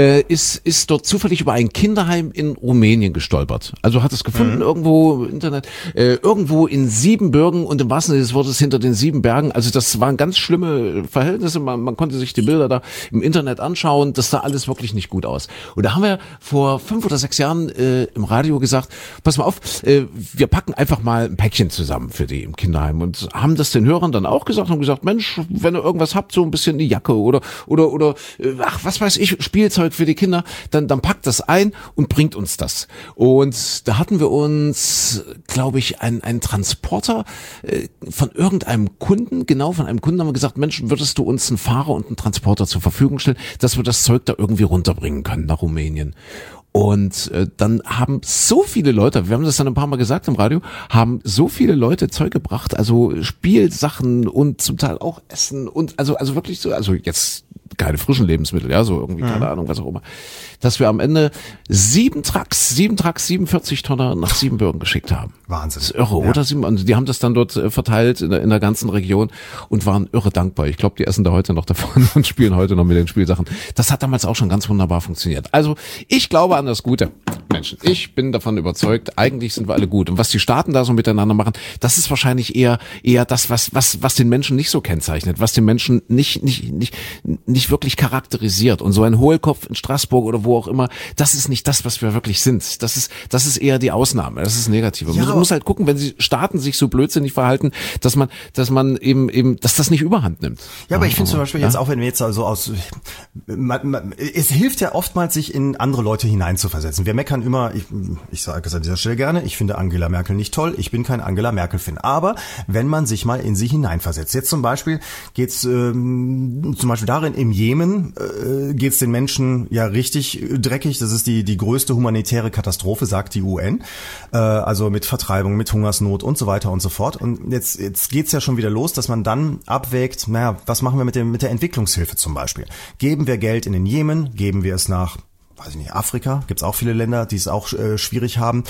ist dort zufällig über ein Kinderheim in Rumänien gestolpert. Also hat es gefunden irgendwo im Internet, irgendwo in Siebenbürgen und im wahrsten Sinne des Wortes hinter den 7 Bergen. Also das waren ganz schlimme Verhältnisse. Man konnte sich die Bilder da im Internet anschauen. Das sah alles wirklich nicht gut aus. Und da haben wir vor 5 oder 6 Jahren im Radio gesagt, pass mal auf, wir packen einfach mal ein Päckchen zusammen für die im Kinderheim und haben das den Hörern dann auch gesagt, haben gesagt, Mensch, wenn ihr irgendwas habt, so ein bisschen die Jacke oder was weiß ich, Spielzeug für die Kinder, dann packt das ein und bringt uns das. Und da hatten wir uns, glaube ich, einen Transporter von irgendeinem Kunden, von einem Kunden haben wir gesagt, Mensch, würdest du uns einen Fahrer und einen Transporter zur Verfügung stellen, dass wir das Zeug da irgendwie runterbringen können nach Rumänien. Und dann haben so viele Leute, wir haben das dann ein paar Mal gesagt im Radio, haben so viele Leute Zeug gebracht, also Spielsachen und zum Teil auch Essen und also wirklich so, also jetzt keine frischen Lebensmittel, ja, so irgendwie, keine Ahnung, was auch immer, dass wir am Ende 7 Trucks, 47 Tonner nach Siebenbürgen geschickt haben. Wahnsinn. Das ist irre, oder? Und die haben das dann dort verteilt in der ganzen Region und waren irre dankbar. Ich glaube, die essen da heute noch davon und spielen heute noch mit den Spielsachen. Das hat damals auch schon ganz wunderbar funktioniert. Also, ich glaube an das Gute. Menschen, ich bin davon überzeugt, eigentlich sind wir alle gut. Und was die Staaten da so miteinander machen, das ist wahrscheinlich eher das, was den Menschen nicht so kennzeichnet, was den Menschen nicht wirklich charakterisiert. Und so ein Hohlkopf in Straßburg oder wo auch immer, das ist nicht das, was wir wirklich sind. Das ist eher die Ausnahme. Das ist negativ. Man muss halt gucken, wenn die Staaten sich so blödsinnig verhalten, dass man eben, dass das nicht überhand nimmt. Ja, aber ich finde zum Beispiel jetzt auch, wenn wir jetzt also es hilft ja oftmals, sich in andere Leute hineinzuversetzen. Wir meckern immer, ich sage es an dieser Stelle gerne, ich finde Angela Merkel nicht toll, ich bin kein Angela Merkel-Fan. Aber wenn man sich mal in sie hineinversetzt, jetzt zum Beispiel geht's zum Beispiel darin, im Jemen geht's den Menschen ja richtig dreckig, das ist die größte humanitäre Katastrophe, sagt die UN, also mit Vertreibung, mit Hungersnot und so weiter und so fort. Und jetzt geht's ja schon wieder los, dass man dann abwägt, naja, was machen wir mit der Entwicklungshilfe zum Beispiel? Geben wir Geld in den Jemen, geben wir es nach, weiß ich nicht, Afrika, gibt's auch viele Länder, die es auch schwierig haben.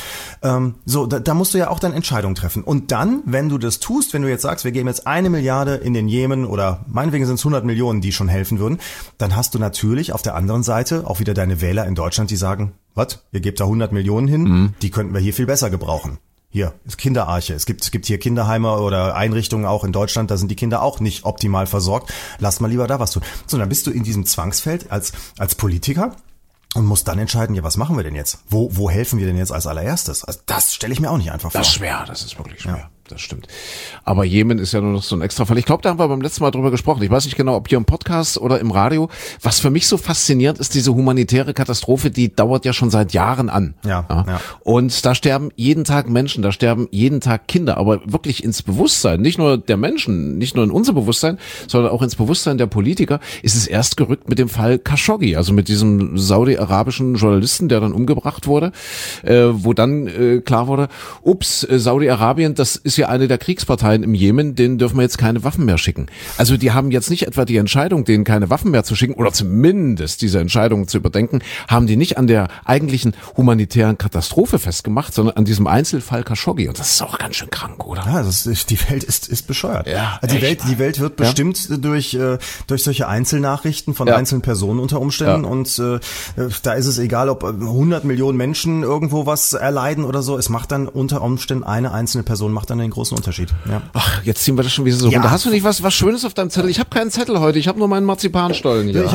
Da musst du ja auch dann Entscheidungen treffen. Und dann, wenn du das tust, wenn du jetzt sagst, wir geben jetzt 1 Milliarde in den Jemen oder meinetwegen sind es 100 Millionen, die schon helfen würden, dann hast du natürlich auf der anderen Seite auch wieder deine Wähler in Deutschland, die sagen, was, ihr gebt da 100 Millionen hin, die könnten wir hier viel besser gebrauchen. Hier, ist Kinderarche. Es gibt hier Kinderheime oder Einrichtungen auch in Deutschland, da sind die Kinder auch nicht optimal versorgt. Lass mal lieber da was tun. So, dann bist du in diesem Zwangsfeld als Politiker und musst dann entscheiden, ja, was machen wir denn jetzt? Wo helfen wir denn jetzt als allererstes? Also das stelle ich mir auch nicht einfach vor. Das ist schwer, das ist wirklich schwer. Ja. Das stimmt. Aber Jemen ist ja nur noch so ein Extrafall. Ich glaube, da haben wir beim letzten Mal drüber gesprochen. Ich weiß nicht genau, ob hier im Podcast oder im Radio. Was für mich so faszinierend ist, diese humanitäre Katastrophe, die dauert ja schon seit Jahren an. Ja. Und da sterben jeden Tag Menschen, da sterben jeden Tag Kinder, aber wirklich ins Bewusstsein, nicht nur der Menschen, nicht nur in unser Bewusstsein, sondern auch ins Bewusstsein der Politiker, ist es erst gerückt mit dem Fall Khashoggi, also mit diesem saudi-arabischen Journalisten, der dann umgebracht wurde, wo dann klar wurde, Saudi-Arabien, das ist ja eine der Kriegsparteien im Jemen, denen dürfen wir jetzt keine Waffen mehr schicken. Also die haben jetzt nicht etwa die Entscheidung, denen keine Waffen mehr zu schicken oder zumindest diese Entscheidung zu überdenken, haben die nicht an der eigentlichen humanitären Katastrophe festgemacht, sondern an diesem Einzelfall Khashoggi. Und das ist auch ganz schön krank, oder? Ja, die Welt ist bescheuert. Ja, also die Welt wird bestimmt durch solche Einzelnachrichten von einzelnen Personen unter Umständen und da ist es egal, ob 100 Millionen Menschen irgendwo was erleiden oder so. Es macht dann unter Umständen eine einzelne Person macht dann den großen Unterschied. Ja. Ach, jetzt ziehen wir das schon wieder so runter. Hast du nicht was Schönes auf deinem Zettel? Ich habe keinen Zettel heute, ich habe nur meinen Marzipanstollen hier.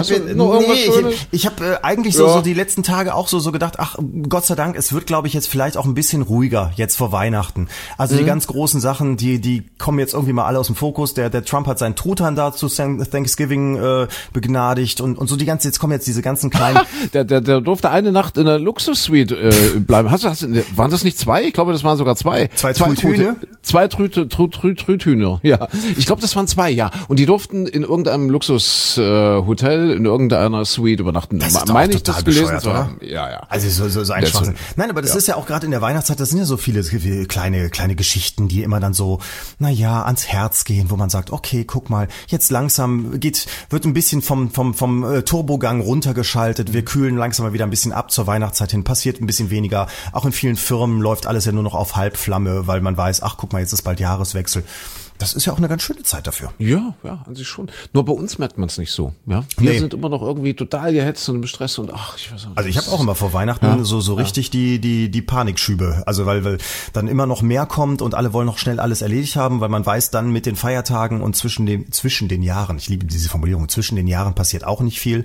Ich habe eigentlich so die letzten Tage auch so gedacht, ach Gott sei Dank, es wird glaube ich jetzt vielleicht auch ein bisschen ruhiger jetzt vor Weihnachten. Also die ganz großen Sachen, die kommen jetzt irgendwie mal alle aus dem Fokus. Der Trump hat seinen Truthahn da zu Thanksgiving begnadigt und so jetzt kommen jetzt diese ganzen kleinen... der durfte eine Nacht in der Luxussuite bleiben. Waren das nicht 2? Ich glaube, das waren sogar 2. Zwei Trüthühne? 2 Trüthühner, ja. Ich glaube, das waren 2, ja. Und die durften in irgendeinem Luxushotel, in irgendeiner Suite übernachten. Das ist meine ich, das gelesen zu haben. Ja. Also so ein Schwachsinn. Nein, aber das ist ja auch gerade in der Weihnachtszeit, das sind ja so viele kleine Geschichten, die immer dann so, ans Herz gehen, wo man sagt, okay, guck mal, jetzt langsam wird ein bisschen vom Turbogang runtergeschaltet, wir kühlen langsam mal wieder ein bisschen ab zur Weihnachtszeit hin, passiert ein bisschen weniger. Auch in vielen Firmen läuft alles ja nur noch auf Halbflamme, weil man weiß, ach guck mal, jetzt ist bald Jahreswechsel. Das ist ja auch eine ganz schöne Zeit dafür. Ja, an sich schon. Nur bei uns merkt man es nicht so. Ja, wir sind immer noch irgendwie total gehetzt und im Stress und ich weiß nicht. Also ich habe auch immer vor Weihnachten so richtig die Panikschübe. Also weil dann immer noch mehr kommt und alle wollen noch schnell alles erledigt haben, weil man weiß dann mit den Feiertagen und zwischen den Jahren, ich liebe diese Formulierung, zwischen den Jahren passiert auch nicht viel.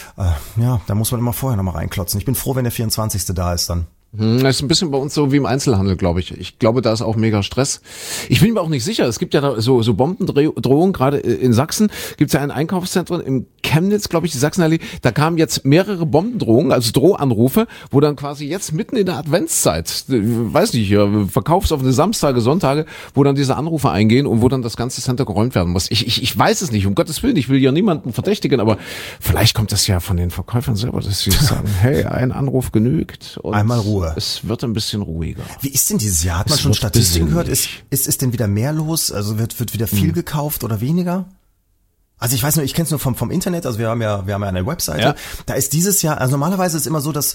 Da muss man immer vorher noch mal reinklotzen. Ich bin froh, wenn der 24. da ist dann. Das ist ein bisschen bei uns so wie im Einzelhandel, glaube ich. Ich glaube, da ist auch mega Stress. Ich bin mir auch nicht sicher. Es gibt ja da so Bombendrohungen, gerade in Sachsen gibt es ja ein Einkaufszentrum im Chemnitz, glaube ich, die Sachsenallee. Da kamen jetzt mehrere Bombendrohungen, also Drohanrufe, wo dann quasi jetzt mitten in der Adventszeit, weiß nicht, verkaufsoffene Samstage, Sonntage, wo dann diese Anrufe eingehen und wo dann das ganze Center geräumt werden muss. Ich weiß es nicht, um Gottes Willen, ich will hier niemanden verdächtigen, aber vielleicht kommt das ja von den Verkäufern selber, dass sie sagen, hey, ein Anruf genügt. Und einmal Ruhe. Es wird ein bisschen ruhiger. Wie ist denn dieses Jahr? Hat man schon Statistiken gehört? Ist denn wieder mehr los? Also wird wieder viel gekauft oder weniger? Also ich weiß nur, ich kenne es nur vom Internet, also wir haben ja eine Webseite. Da ist dieses Jahr, also normalerweise ist es immer so, dass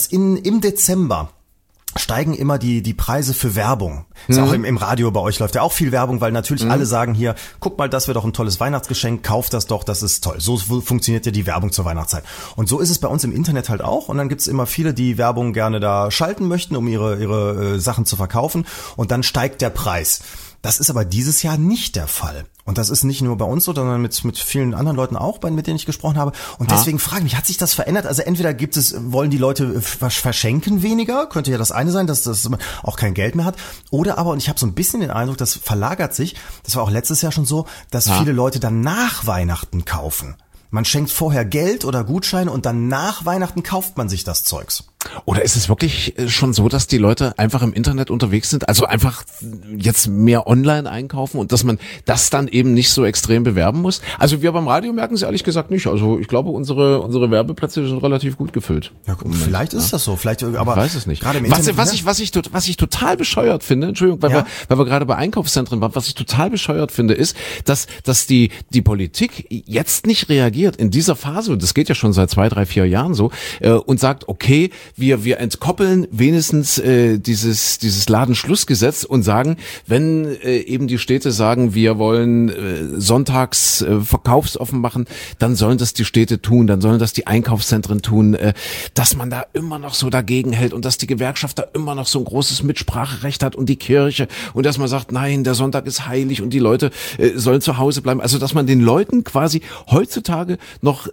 im Dezember steigen immer die Preise für Werbung. Ist auch im Radio bei euch läuft ja auch viel Werbung, weil natürlich alle sagen hier, guck mal, das wäre doch ein tolles Weihnachtsgeschenk, kauf das doch, das ist toll. So funktioniert ja die Werbung zur Weihnachtszeit. Und so ist es bei uns im Internet halt auch. Und dann gibt's immer viele, die Werbung gerne da schalten möchten, um ihre Sachen zu verkaufen. Und dann steigt der Preis. Das ist aber dieses Jahr nicht der Fall. Und das ist nicht nur bei uns so, sondern mit vielen anderen Leuten auch, mit denen ich gesprochen habe. Und deswegen frage ich mich, hat sich das verändert? Also entweder wollen die Leute verschenken weniger, könnte ja das eine sein, dass das auch kein Geld mehr hat. Oder aber, und ich habe so ein bisschen den Eindruck, das verlagert sich, das war auch letztes Jahr schon so, dass viele Leute dann nach Weihnachten kaufen. Man schenkt vorher Geld oder Gutscheine und dann nach Weihnachten kauft man sich das Zeugs. Oder ist es wirklich schon so, dass die Leute einfach im Internet unterwegs sind, also einfach jetzt mehr online einkaufen und dass man das dann eben nicht so extrem bewerben muss? Also wir beim Radio merken es ehrlich gesagt nicht. Also ich glaube, unsere Werbeplätze sind relativ gut gefüllt. Ja, vielleicht ist das so, vielleicht, aber ich weiß es nicht. Gerade im Internet, was ich total bescheuert finde, Entschuldigung, weil wir gerade bei Einkaufszentren waren, was ich total bescheuert finde, ist, dass die Politik jetzt nicht reagiert in dieser Phase, und das geht ja schon seit 2, 3, 4 Jahren so, und sagt, okay, wir entkoppeln wenigstens dieses Ladenschlussgesetz und sagen, wenn eben die Städte sagen, wir wollen sonntags verkaufsoffen machen, dann sollen das die Städte tun, dann sollen das die Einkaufszentren tun, dass man da immer noch so dagegen hält und dass die Gewerkschaft da immer noch so ein großes Mitspracherecht hat und die Kirche und dass man sagt, nein, der Sonntag ist heilig und die Leute sollen zu Hause bleiben. Also dass man den Leuten quasi heutzutage noch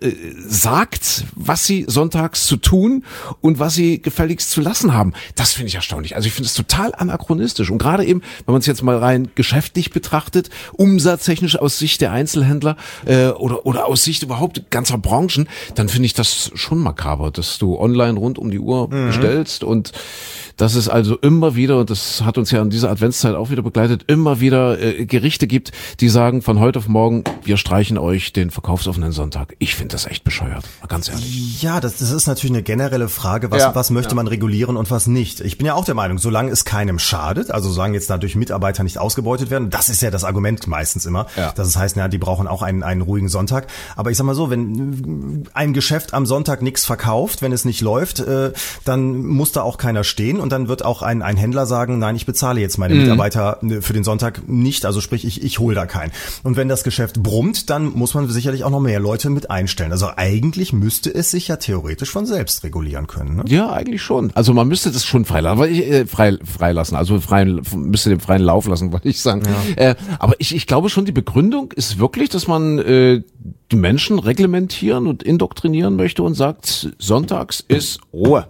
sagt, was sie sonntags zu tun und was sie gefälligst zu lassen haben. Das finde ich erstaunlich. Also ich finde es total anachronistisch. Und gerade eben, wenn man es jetzt mal rein geschäftlich betrachtet, umsatztechnisch aus Sicht der Einzelhändler oder aus Sicht überhaupt ganzer Branchen, dann finde ich das schon makaber, dass du online rund um die Uhr bestellst und dass es also immer wieder, und das hat uns ja in dieser Adventszeit auch wieder begleitet, immer wieder Gerichte gibt, die sagen von heute auf morgen, wir streichen euch den verkaufsoffenen Sonntag. Ich finde das echt bescheuert, mal ganz ehrlich. Ja, das ist natürlich eine generelle Frage, was möchte man regulieren und was nicht. Ich bin ja auch der Meinung, solange es keinem schadet, also solange jetzt dadurch Mitarbeiter nicht ausgebeutet werden, das ist ja das Argument meistens immer, dass es heißt, die brauchen auch einen ruhigen Sonntag. Aber ich sag mal so, wenn ein Geschäft am Sonntag nichts verkauft, wenn es nicht läuft, dann muss da auch keiner stehen und dann wird auch ein Händler sagen, nein, ich bezahle jetzt meine Mitarbeiter für den Sonntag nicht, also sprich, ich hole da keinen. Und wenn das Geschäft brummt, dann muss man sicherlich auch noch mehr Leute mit einstellen. Also eigentlich müsste es sich ja theoretisch von selbst regulieren können. Ne? Ja, eigentlich schon. Also man müsste das schon freilassen, also müsste den freien Lauf lassen, wollte ich sagen. Ja. Aber ich glaube schon, die Begründung ist wirklich, dass man die Menschen reglementieren und indoktrinieren möchte und sagt, sonntags ist Ruhe.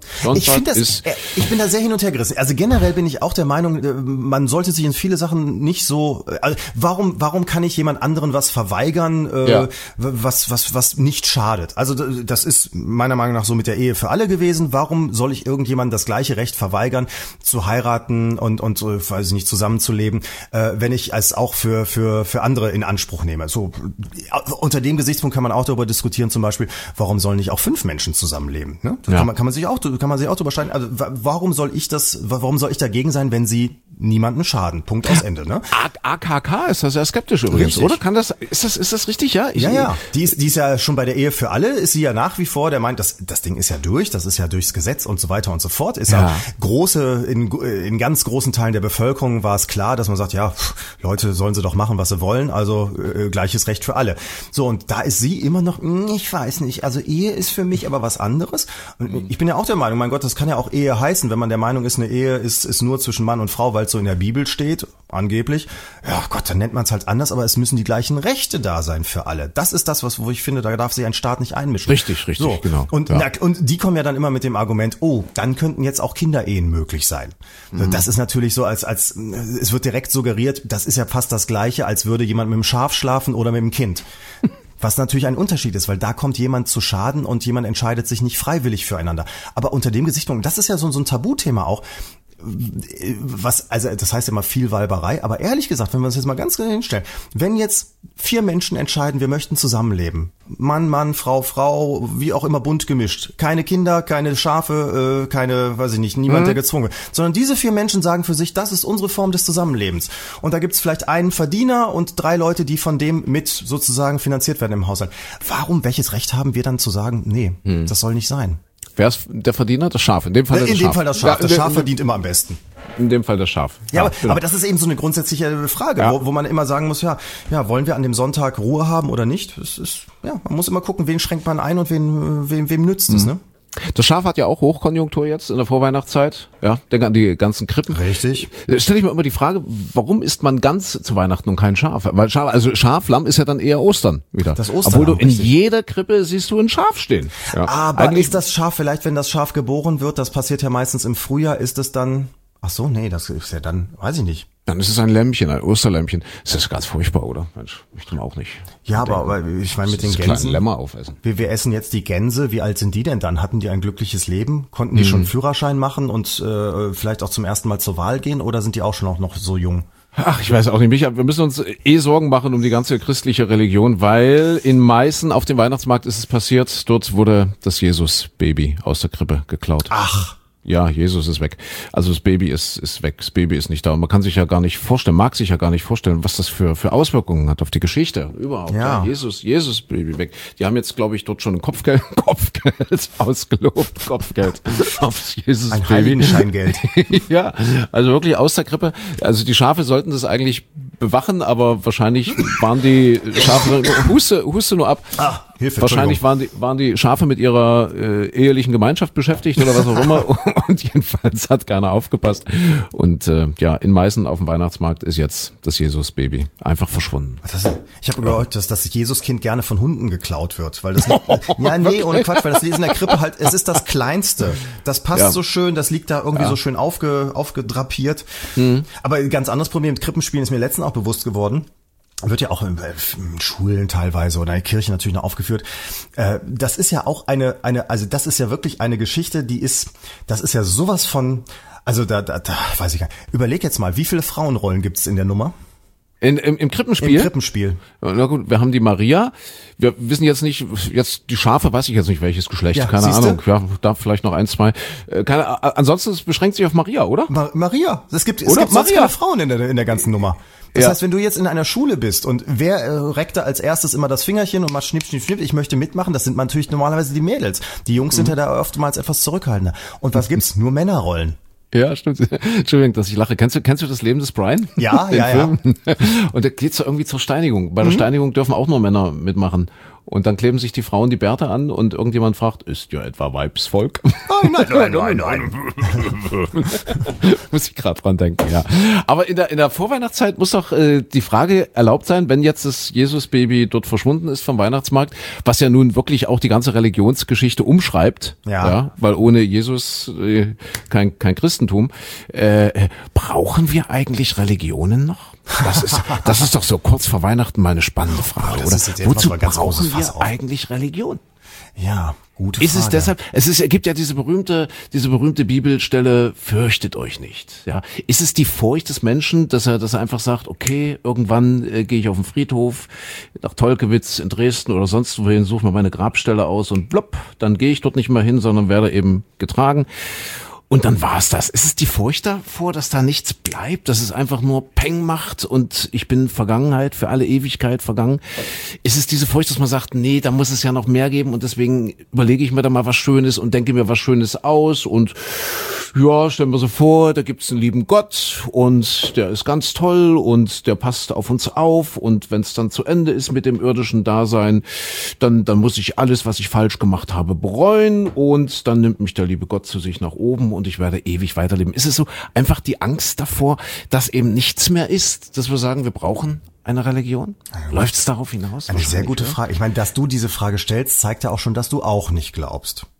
Ich bin da sehr hin und her gerissen. Also generell bin ich auch der Meinung, man sollte sich in viele Sachen nicht so, warum kann ich jemand anderen was verweigern, was nicht schadet? Also das ist meiner Meinung nach so mit der Ehe für alle gewesen. Warum soll ich irgendjemandem das gleiche Recht verweigern, zu heiraten und weiß ich nicht, zusammenzuleben, wenn ich es auch für andere in Anspruch nehme? So, unter dem Gesichtspunkt kann man auch darüber diskutieren, zum Beispiel, warum sollen nicht auch 5 Menschen zusammenleben? Ne? Kann man sich auch darüber streiten. Also warum soll ich dagegen sein, wenn sie niemandem schaden? Punkt, aus Ende. Ne? AKK ist da sehr skeptisch übrigens, richtig. Oder? Ist das richtig? Ja. Ja. Die ist ja schon bei der Ehe für alle, ist sie ja nach wie vor, der meint, das Ding ist ja durch, das ist ja durchs Gesetz und so weiter und so fort. Ist ja in ganz großen Teilen der Bevölkerung war es klar, dass man sagt, Leute, sollen sie doch machen, was sie wollen, also gleiches Recht für alle. So, und da ist sie immer noch, ich weiß nicht, also Ehe ist für mich aber was anderes. Und ich bin ja auch der Meinung, mein Gott, das kann ja auch Ehe heißen, wenn man der Meinung ist, eine Ehe ist nur zwischen Mann und Frau, weil es so in der Bibel steht, angeblich. Ja Gott, dann nennt man es halt anders, aber es müssen die gleichen Rechte da sein für alle. Das ist das, wo ich finde, da darf sich ein Staat nicht einmischen. Richtig, so. Genau. Und die kommen ja dann immer mit dem Argument, dann könnten jetzt auch Kinderehen möglich sein. Das ist natürlich so, als es wird direkt suggeriert, das ist ja fast das Gleiche, als würde jemand mit dem Schaf schlafen oder mit dem Kind. Was natürlich ein Unterschied ist, weil da kommt jemand zu Schaden und jemand entscheidet sich nicht freiwillig füreinander. Aber unter dem Gesichtspunkt, das ist ja so ein Tabuthema auch. also das heißt immer viel Weiberei, aber ehrlich gesagt, wenn wir uns jetzt mal ganz genau hinstellen, wenn jetzt 4 Menschen entscheiden, wir möchten zusammenleben, Mann, Mann, Frau, Frau, wie auch immer bunt gemischt, keine Kinder, keine Schafe, keine, weiß ich nicht, niemand, der gezwungen wird, sondern diese 4 Menschen sagen für sich, das ist unsere Form des Zusammenlebens. Und da gibt's vielleicht einen Verdiener und 3 Leute, die von dem mit sozusagen finanziert werden im Haushalt. Welches Recht haben wir dann zu sagen, nee, das soll nicht sein? Wer ist der Verdiener? Das Schaf. In dem Fall das Schaf. In dem Fall das Schaf. Das Schaf verdient immer am besten. In dem Fall das Schaf. Ja, aber das ist eben so eine grundsätzliche Frage, wo man immer sagen muss, ja, wollen wir an dem Sonntag Ruhe haben oder nicht? Man muss immer gucken, wen schränkt man ein und wem nützt es, ne? Das Schaf hat ja auch Hochkonjunktur jetzt in der Vorweihnachtszeit. Ja, denk an die ganzen Krippen. Richtig. Stelle ich mir immer die Frage, warum isst man ganz zu Weihnachten und kein Schaf? Weil Schaf, Lamm ist ja dann eher Ostern wieder. Das Ostern. Obwohl du in jeder Krippe siehst du ein Schaf stehen. Ja. Aber eigentlich ist das Schaf vielleicht, wenn das Schaf geboren wird, das passiert ja meistens im Frühjahr, ist es dann, ach so, nee, das ist ja dann, weiß ich nicht. Dann ist es ein Lämmchen, ein Osterlämmchen. Das ist ganz furchtbar, oder? Mensch, möchte man auch nicht. Ja, aber ich meine mit den Gänsen. Lämmer aufessen. Wir essen jetzt die Gänse. Wie alt sind die denn dann? Hatten die ein glückliches Leben? Konnten die schon Führerschein machen und vielleicht auch zum ersten Mal zur Wahl gehen? Oder sind die auch schon auch noch so jung? Ach, ich weiß auch nicht, Micha, wir müssen uns Sorgen machen um die ganze christliche Religion, weil in Meißen auf dem Weihnachtsmarkt ist es passiert. Dort wurde das Jesus-Baby aus der Krippe geklaut. Ach. Ja, Jesus ist weg. Also das Baby ist weg. Das Baby ist nicht da. Und man kann sich ja gar nicht vorstellen, mag sich ja gar nicht vorstellen, was das für Auswirkungen hat auf die Geschichte überhaupt. Ja. Jesus Baby weg. Die haben jetzt, glaube ich, dort schon ein Kopfgeld ausgelobt. Kopfgeld aufs Jesus ein Baby. Heiligenscheingeld. Ja, also wirklich aus der Krippe. Also die Schafe sollten das eigentlich bewachen, aber wahrscheinlich waren die Schafe, huste nur ab. Hilfe, wahrscheinlich waren die Schafe mit ihrer ehelichen Gemeinschaft beschäftigt oder was auch immer und jedenfalls hat keiner aufgepasst und in Meißen auf dem Weihnachtsmarkt ist jetzt das Jesus-Baby einfach verschwunden. Ich habe gehört, dass das Jesuskind gerne von Hunden geklaut wird, weil das ohne Quatsch, weil das in der Krippe halt, es ist das Kleinste. Das passt so schön, das liegt da irgendwie so schön aufgedrapiert. Aber ein ganz anderes Problem mit Krippenspielen ist mir letztens auch bewusst geworden. Wird ja auch in Schulen teilweise oder in der Kirche natürlich noch aufgeführt. Das ist ja auch also das ist ja wirklich eine Geschichte, das ist ja sowas von, also da weiß ich gar nicht. Überleg jetzt mal, wie viele Frauenrollen gibt's in der Nummer? Im Krippenspiel? Im Krippenspiel. Na gut, wir haben die Maria. Wir wissen jetzt nicht, die Schafe weiß ich jetzt nicht, welches Geschlecht. Ja, keine Ahnung. Ja, da vielleicht noch 1, 2. Ansonsten es beschränkt sich auf Maria, oder? Maria. Es gibt Maria. sonst keine Frauen in der ganzen Nummer. Das heißt, wenn du jetzt in einer Schule bist und wer reckt da als erstes immer das Fingerchen und macht schnipp, schnipp, schnipp, ich möchte mitmachen, das sind natürlich normalerweise die Mädels. Die Jungs sind ja da oftmals etwas zurückhaltender. Und was gibt's? Nur Männerrollen. Ja, stimmt. Entschuldigung, dass ich lache. Kennst du das Leben des Brian? Ja, ja. Und da geht's so irgendwie zur Steinigung. Bei der Steinigung dürfen auch nur Männer mitmachen. Und dann kleben sich die Frauen die Bärte an und irgendjemand fragt, ist ja etwa Weibsvolk? Nein. Muss ich gerade dran denken, ja. Aber in der Vorweihnachtszeit muss doch die Frage erlaubt sein, wenn jetzt das Jesus-Baby dort verschwunden ist vom Weihnachtsmarkt, was ja nun wirklich auch die ganze Religionsgeschichte umschreibt, ja weil ohne Jesus kein Christentum. Brauchen wir eigentlich Religionen noch? Das ist doch so kurz vor Weihnachten mal eine spannende Frage, oder? Wozu brauchen wir eigentlich Religion? Ja, gute Frage. Ist es deshalb, es gibt ja diese berühmte Bibelstelle, fürchtet euch nicht, ja. Ist es die Furcht des Menschen, dass er einfach sagt, okay, irgendwann gehe ich auf den Friedhof nach Tolkewitz in Dresden oder sonst wohin, suche mir meine Grabstelle aus und plopp, dann gehe ich dort nicht mehr hin, sondern werde eben getragen. Und dann war's das. Ist es die Furcht davor, dass da nichts bleibt, dass es einfach nur Peng macht und ich bin Vergangenheit, für alle Ewigkeit vergangen? Ist es diese Furcht, dass man sagt, nee, da muss es ja noch mehr geben und deswegen überlege ich mir da mal was Schönes und denke mir was Schönes aus und ja, stellen wir so vor, da gibt's einen lieben Gott und der ist ganz toll und der passt auf uns auf und wenn es dann zu Ende ist mit dem irdischen Dasein, dann muss ich alles, was ich falsch gemacht habe, bereuen und dann nimmt mich der liebe Gott zu sich nach oben und ich werde ewig weiterleben. Ist es so einfach die Angst davor, dass eben nichts mehr ist, dass wir sagen, wir brauchen eine Religion? Läuft es darauf hinaus? Eine sehr gute Frage. Ich meine, dass du diese Frage stellst, zeigt ja auch schon, dass du auch nicht glaubst.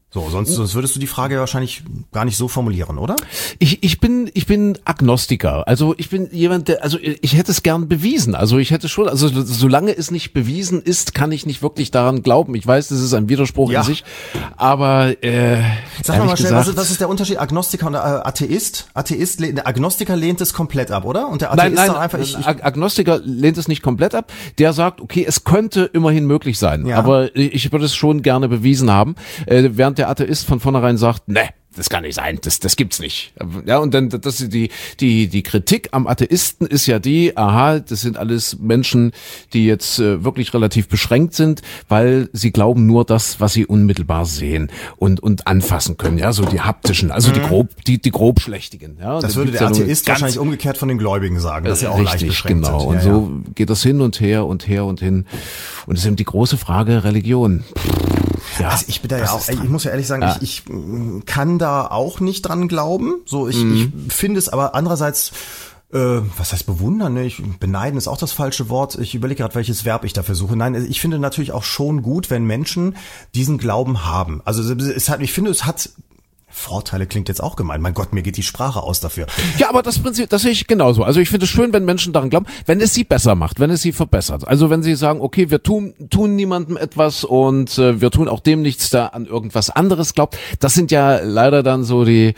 So, sonst würdest du die Frage wahrscheinlich gar nicht so formulieren, oder? Ich bin Agnostiker. Also ich bin jemand, ich hätte es gern bewiesen. Also ich hätte schon, also solange es nicht bewiesen ist, kann ich nicht wirklich daran glauben. Ich weiß, das ist ein Widerspruch in sich, aber sag mal schnell, was ist der Unterschied Agnostiker und Atheist? Agnostiker lehnt es komplett ab, oder? Und der Atheist nein, sagt einfach, Agnostiker lehnt es nicht komplett ab. Der sagt, okay, es könnte immerhin möglich sein, aber ich würde es schon gerne bewiesen haben, während der Atheist von vornherein sagt, ne, das kann nicht sein, das gibt's nicht. Ja, und dann das ist die Kritik am Atheisten ist ja das sind alles Menschen, die jetzt wirklich relativ beschränkt sind, weil sie glauben nur das, was sie unmittelbar sehen und anfassen können, ja, so die haptischen, also die grobschlächtigen, ja. Das würde der Atheist wahrscheinlich umgekehrt von den Gläubigen sagen, dass sie auch leicht beschränkt sind. Und so geht das hin und her und hin. Und es ist eben die große Frage Religion. Ja, also ich bin da ja auch, ich muss ja ehrlich sagen, ich kann da auch nicht dran glauben. So, ich finde es aber andererseits, was heißt bewundern? Ne? Beneiden ist auch das falsche Wort. Ich überlege gerade, welches Verb ich dafür suche. Nein, ich finde natürlich auch schon gut, wenn Menschen diesen Glauben haben. Also ich finde, es hat Vorteile klingt jetzt auch gemein. Mein Gott, mir geht die Sprache aus dafür. Ja, aber das Prinzip, das sehe ich genauso. Also ich finde es schön, wenn Menschen daran glauben, wenn es sie besser macht, wenn es sie verbessert. Also wenn sie sagen, okay, wir tun niemandem etwas und wir tun auch dem nichts, der an irgendwas anderes glaubt. Das sind ja leider dann so die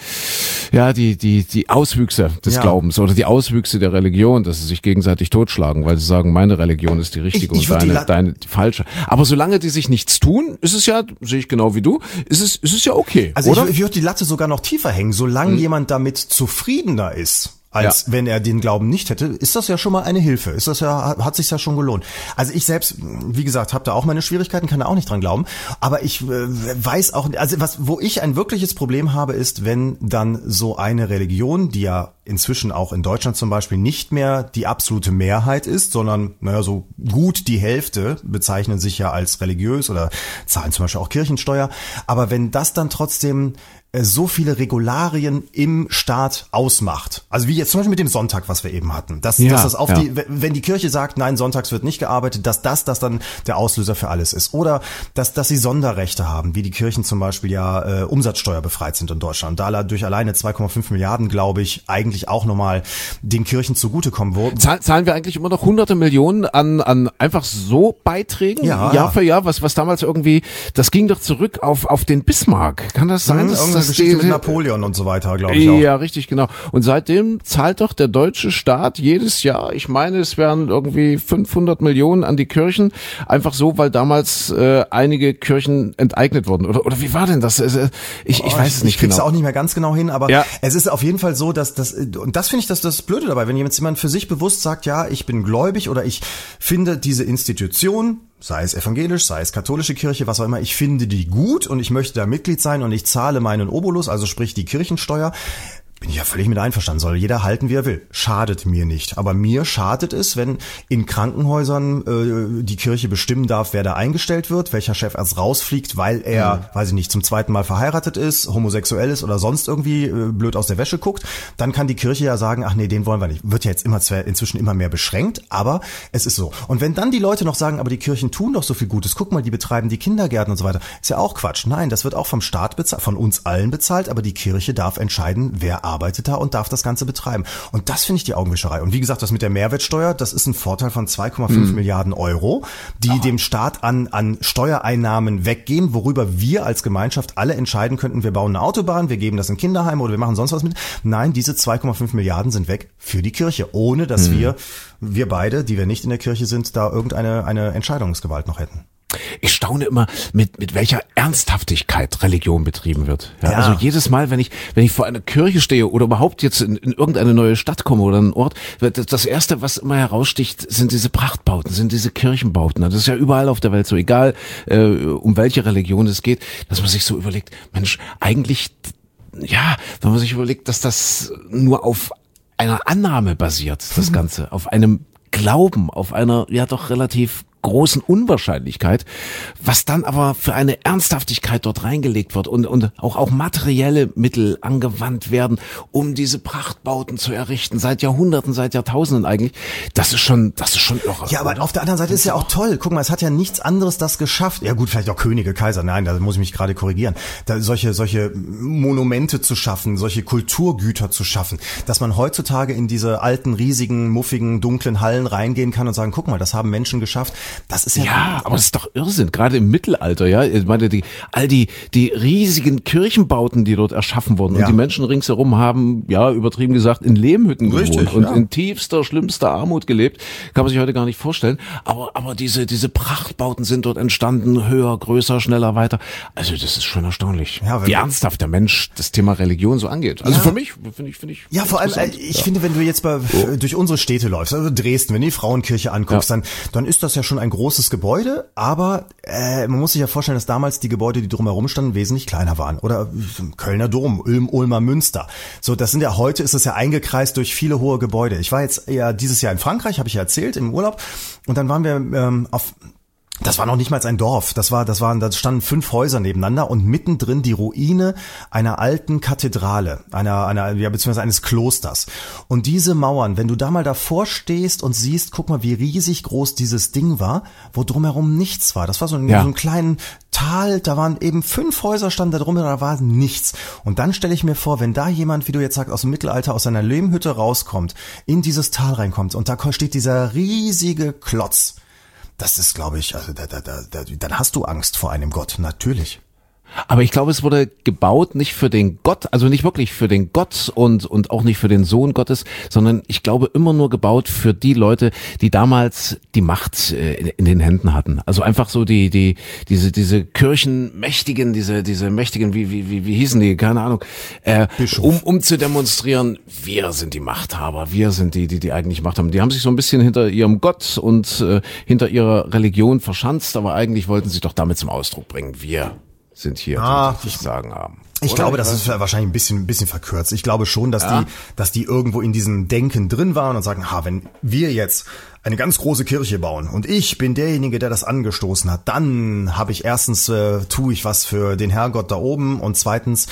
Auswüchse des Glaubens oder die Auswüchse der Religion, dass sie sich gegenseitig totschlagen, weil sie sagen, meine Religion ist die richtige und deine die falsche. Aber solange die sich nichts tun, ist es ja, sehe ich genau wie du, ist es ja okay, also oder? Ich würde die Latte sogar noch tiefer hängen, solange jemand damit zufriedener ist, als wenn er den Glauben nicht hätte, ist das ja schon mal eine Hilfe. Hat sich ja schon gelohnt. Also ich selbst, wie gesagt, habe da auch meine Schwierigkeiten, kann da auch nicht dran glauben. Aber ich weiß auch, also wo ich ein wirkliches Problem habe, ist, wenn dann so eine Religion, die ja inzwischen auch in Deutschland zum Beispiel nicht mehr die absolute Mehrheit ist, sondern so gut die Hälfte bezeichnen sich ja als religiös oder zahlen zum Beispiel auch Kirchensteuer. Aber wenn das dann trotzdem so viele Regularien im Staat ausmacht. Also wie jetzt zum Beispiel mit dem Sonntag, was wir eben hatten. Dass das wenn die Kirche sagt, nein, sonntags wird nicht gearbeitet, dass das dann der Auslöser für alles ist. Oder dass sie Sonderrechte haben, wie die Kirchen zum Beispiel ja umsatzsteuerbefreit sind in Deutschland. Da durch alleine 2,5 Milliarden, glaube ich, eigentlich auch nochmal den Kirchen zugutekommen. Zahlen wir eigentlich immer noch hunderte Millionen an einfach so Beiträgen? Jahr für Jahr, was damals irgendwie, das ging doch zurück auf den Bismarck. Kann das sein? Geschichte mit Napoleon und so weiter, glaube ich auch. Ja, richtig, genau. Und seitdem zahlt doch der deutsche Staat jedes Jahr, ich meine, es wären irgendwie 500 Millionen an die Kirchen, einfach so, weil damals einige Kirchen enteignet wurden. Oder wie war denn das? Ich weiß es nicht genau. Ich krieg's auch nicht mehr ganz genau hin, aber es ist auf jeden Fall so, dass und das finde ich das Blöde dabei, wenn jemand für sich bewusst sagt, ja, ich bin gläubig oder ich finde diese Institution, sei es evangelisch, sei es katholische Kirche, was auch immer, ich finde die gut und ich möchte da Mitglied sein und ich zahle meinen Obolus, also sprich die Kirchensteuer, bin ich ja völlig mit einverstanden, soll jeder halten, wie er will. Schadet mir nicht. Aber mir schadet es, wenn in Krankenhäusern die Kirche bestimmen darf, wer da eingestellt wird, welcher Chefarzt rausfliegt, weil er, weiß ich nicht, zum zweiten Mal verheiratet ist, homosexuell ist oder sonst irgendwie blöd aus der Wäsche guckt. Dann kann die Kirche ja sagen, ach nee, den wollen wir nicht. Wird ja jetzt inzwischen immer mehr beschränkt, aber es ist so. Und wenn dann die Leute noch sagen, aber die Kirchen tun doch so viel Gutes, guck mal, die betreiben die Kindergärten und so weiter, ist ja auch Quatsch. Nein, das wird auch vom Staat bezahlt, von uns allen bezahlt, aber die Kirche darf entscheiden, wer arbeitet da und darf das Ganze betreiben. Und das finde ich die Augenwischerei. Und wie gesagt, das mit der Mehrwertsteuer, das ist ein Vorteil von 2,5 Milliarden Euro, die dem Staat an Steuereinnahmen weggehen, worüber wir als Gemeinschaft alle entscheiden könnten, wir bauen eine Autobahn, wir geben das in Kinderheime oder wir machen sonst was mit. Nein, diese 2,5 Milliarden sind weg für die Kirche, ohne dass wir beide, die wir nicht in der Kirche sind, da irgendeine Entscheidungsgewalt noch hätten. Ich staune immer, mit welcher Ernsthaftigkeit Religion betrieben wird. Ja, also jedes Mal, wenn ich vor einer Kirche stehe oder überhaupt jetzt in irgendeine neue Stadt komme oder einen Ort, das Erste, was immer heraussticht, sind diese Prachtbauten, sind diese Kirchenbauten. Das ist ja überall auf der Welt so, egal um welche Religion es geht, dass man sich so überlegt, Mensch, eigentlich, ja, wenn man sich überlegt, dass das nur auf einer Annahme basiert, das Ganze, auf einem Glauben, auf einer ja doch relativ großen Unwahrscheinlichkeit, was dann aber für eine Ernsthaftigkeit dort reingelegt wird und auch materielle Mittel angewandt werden, um diese Prachtbauten zu errichten, seit Jahrhunderten, seit Jahrtausenden eigentlich. Das ist schon irre. Ja, aber auf der anderen Seite ist ja auch toll. Guck mal, es hat ja nichts anderes das geschafft. Ja gut, vielleicht auch Könige, Kaiser. Nein, da muss ich mich gerade korrigieren. Da solche Monumente zu schaffen, solche Kulturgüter zu schaffen, dass man heutzutage in diese alten, riesigen, muffigen, dunklen Hallen reingehen kann und sagen, guck mal, das haben Menschen geschafft. Das ist ja, aber das ist doch Irrsinn, gerade im Mittelalter, ja. Ich meine, die riesigen Kirchenbauten, die dort erschaffen wurden und die Menschen ringsherum haben, ja, übertrieben gesagt, in Lehmhütten gewohnt und in tiefster, schlimmster Armut gelebt, kann man sich heute gar nicht vorstellen. Aber diese Prachtbauten sind dort entstanden, höher, größer, schneller, weiter. Also das ist schon erstaunlich, wie ernsthaft der Mensch das Thema Religion so angeht. Also für mich, finde ich. Ja, vor allem, ich finde, wenn du jetzt durch unsere Städte läufst, also Dresden, wenn du die Frauenkirche anguckst, dann ist das ja schon ein großes Gebäude, aber man muss sich ja vorstellen, dass damals die Gebäude, die drumherum standen, wesentlich kleiner waren. Oder Kölner Dom, Ulmer Münster. So, das sind ja heute, ist das ja eingekreist durch viele hohe Gebäude. Ich war jetzt eher dieses Jahr in Frankreich, habe ich ja erzählt, im Urlaub. Und dann waren wir das war noch nicht mal ein Dorf. Da standen 5 Häuser nebeneinander und mittendrin die Ruine einer alten Kathedrale, beziehungsweise eines Klosters. Und diese Mauern, wenn du da mal davor stehst und siehst, guck mal, wie riesig groß dieses Ding war, wo drumherum nichts war. Das war so ein kleinen Tal, da waren eben 5 Häuser standen da drumherum, da war nichts. Und dann stelle ich mir vor, wenn da jemand, wie du jetzt sagst, aus dem Mittelalter, aus seiner Lehmhütte rauskommt, in dieses Tal reinkommt und da steht dieser riesige Klotz. Das ist, glaube ich, also dann hast du Angst vor einem Gott, natürlich. Aber ich glaube, es wurde gebaut nicht für den Gott, also nicht wirklich für den Gott und auch nicht für den Sohn Gottes, sondern ich glaube immer nur gebaut für die Leute, die damals die Macht in den Händen hatten. Also einfach so diese Kirchenmächtigen, diese Mächtigen, wie hießen die, keine Ahnung, um zu demonstrieren, wir sind die Machthaber, wir sind die eigentlich Macht haben. Die haben sich so ein bisschen hinter ihrem Gott und hinter ihrer Religion verschanzt, aber eigentlich wollten sie doch damit zum Ausdruck bringen, wir sind hier, die das Sagen haben. Ich glaube, das ist wahrscheinlich ein bisschen verkürzt. Ich glaube schon, dass die irgendwo in diesem Denken drin waren und sagen, wenn wir jetzt eine ganz große Kirche bauen und ich bin derjenige, der das angestoßen hat, dann habe ich erstens, tue ich was für den Herrgott da oben und zweitens,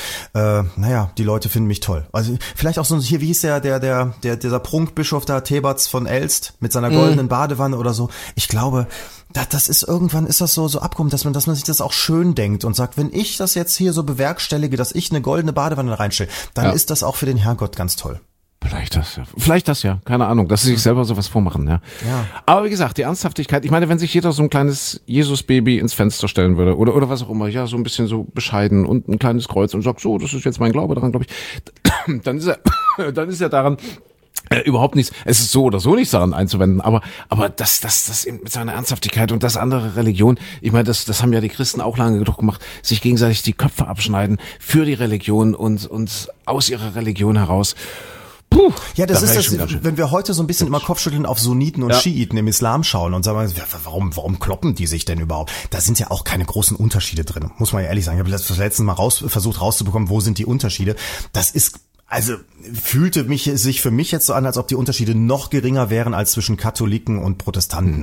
die Leute finden mich toll. Also vielleicht auch so hier, wie hieß dieser Prunkbischof da, Theberts von Elst mit seiner goldenen Badewanne oder so. Ich glaube, das ist irgendwann ist das so abgehoben, dass man sich das auch schön denkt und sagt, wenn ich das jetzt hier so bewerkstellige, dass ich eine goldene Badewanne reinstelle, dann ist das auch für den Herrgott ganz toll. Vielleicht das ja, keine Ahnung, dass sie sich selber sowas vormachen, ja. Aber wie gesagt, die Ernsthaftigkeit, ich meine, wenn sich jeder so ein kleines Jesus-Baby ins Fenster stellen würde oder was auch immer, ja, so ein bisschen so bescheiden und ein kleines Kreuz und sagt, so, das ist jetzt mein Glaube daran, glaube ich, dann ist er daran überhaupt nichts, es ist so oder so nichts daran einzuwenden, aber das eben mit seiner Ernsthaftigkeit und das andere Religion, ich meine, das haben ja die Christen auch lange genug gemacht, sich gegenseitig die Köpfe abschneiden für die Religion und aus ihrer Religion heraus. Puh, ja, das ist das, wenn wir heute so ein bisschen immer Kopfschütteln auf Sunniten und Schiiten im Islam schauen und sagen, warum kloppen die sich denn überhaupt? Da sind ja auch keine großen Unterschiede drin, muss man ja ehrlich sagen. Ich habe das letzte Mal versucht rauszubekommen, wo sind die Unterschiede. Das ist fühlte sich für mich jetzt so an, als ob die Unterschiede noch geringer wären als zwischen Katholiken und Protestanten,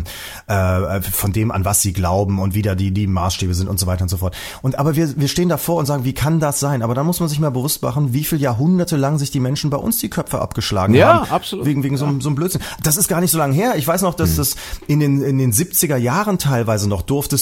von dem, an was sie glauben und wie da die Maßstäbe sind und so weiter und so fort. Aber wir stehen davor und sagen, wie kann das sein? Aber da muss man sich mal bewusst machen, wie viele Jahrhunderte lang sich die Menschen bei uns die Köpfe abgeschlagen haben. Ja, absolut. Wegen so einem Blödsinn. Das ist gar nicht so lange her. Ich weiß noch, dass das in den 70er Jahren teilweise noch durfte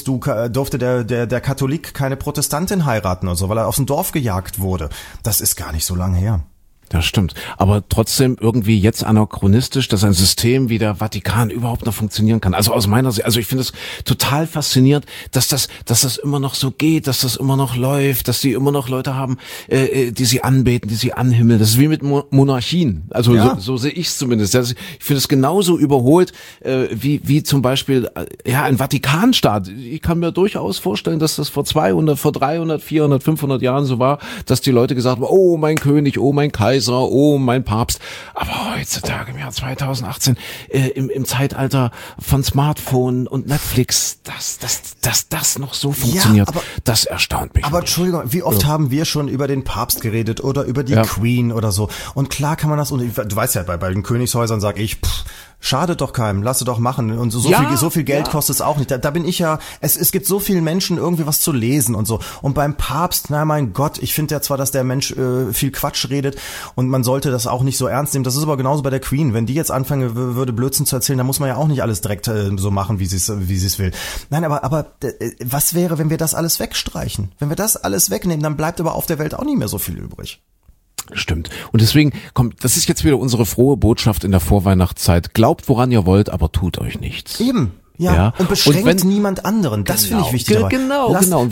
der Katholik keine Protestantin heiraten und so, weil er aus dem Dorf gejagt wurde. Das ist gar nicht so lange her. Das stimmt. Aber trotzdem irgendwie jetzt anachronistisch, dass ein System wie der Vatikan überhaupt noch funktionieren kann. Also aus meiner Sicht, also ich finde es total faszinierend, dass das immer noch so geht, dass das immer noch läuft, dass die immer noch Leute haben, die sie anbeten, die sie anhimmeln. Das ist wie mit Monarchien. Also so sehe ich es zumindest. Also ich finde es genauso überholt, wie zum Beispiel ein Vatikanstaat. Ich kann mir durchaus vorstellen, dass das vor 200, vor 300, 400, 500 Jahren so war, dass die Leute gesagt haben, oh mein König, oh mein Kaiser, oh mein Papst. Aber heutzutage im Jahr 2018, im Zeitalter von Smartphone und Netflix, dass das noch so funktioniert, das erstaunt mich. Aber Entschuldigung, wie oft haben wir schon über den Papst geredet oder über die Queen oder so? Und klar kann man das, und du weißt ja, bei den Königshäusern sage ich, Schadet doch keinem, lass es doch machen. Und so viel Geld kostet es auch nicht. Da bin ich ja, es gibt so vielen Menschen irgendwie was zu lesen und so. Und beim Papst, na mein Gott, ich finde ja zwar, dass der Mensch viel Quatsch redet und man sollte das auch nicht so ernst nehmen. Das ist aber genauso bei der Queen. Wenn die jetzt anfangen würde, Blödsinn zu erzählen, dann muss man ja auch nicht alles direkt so machen, wie sie es will. Nein, aber was wäre, wenn wir das alles wegstreichen? Wenn wir das alles wegnehmen, dann bleibt aber auf der Welt auch nicht mehr so viel übrig. Stimmt. Und deswegen kommt, das ist jetzt wieder unsere frohe Botschaft in der Vorweihnachtszeit. Glaubt, woran ihr wollt, aber tut euch nichts. Eben. Ja. Und beschränkt niemand anderen. Das finde ich wichtig. Genau. Und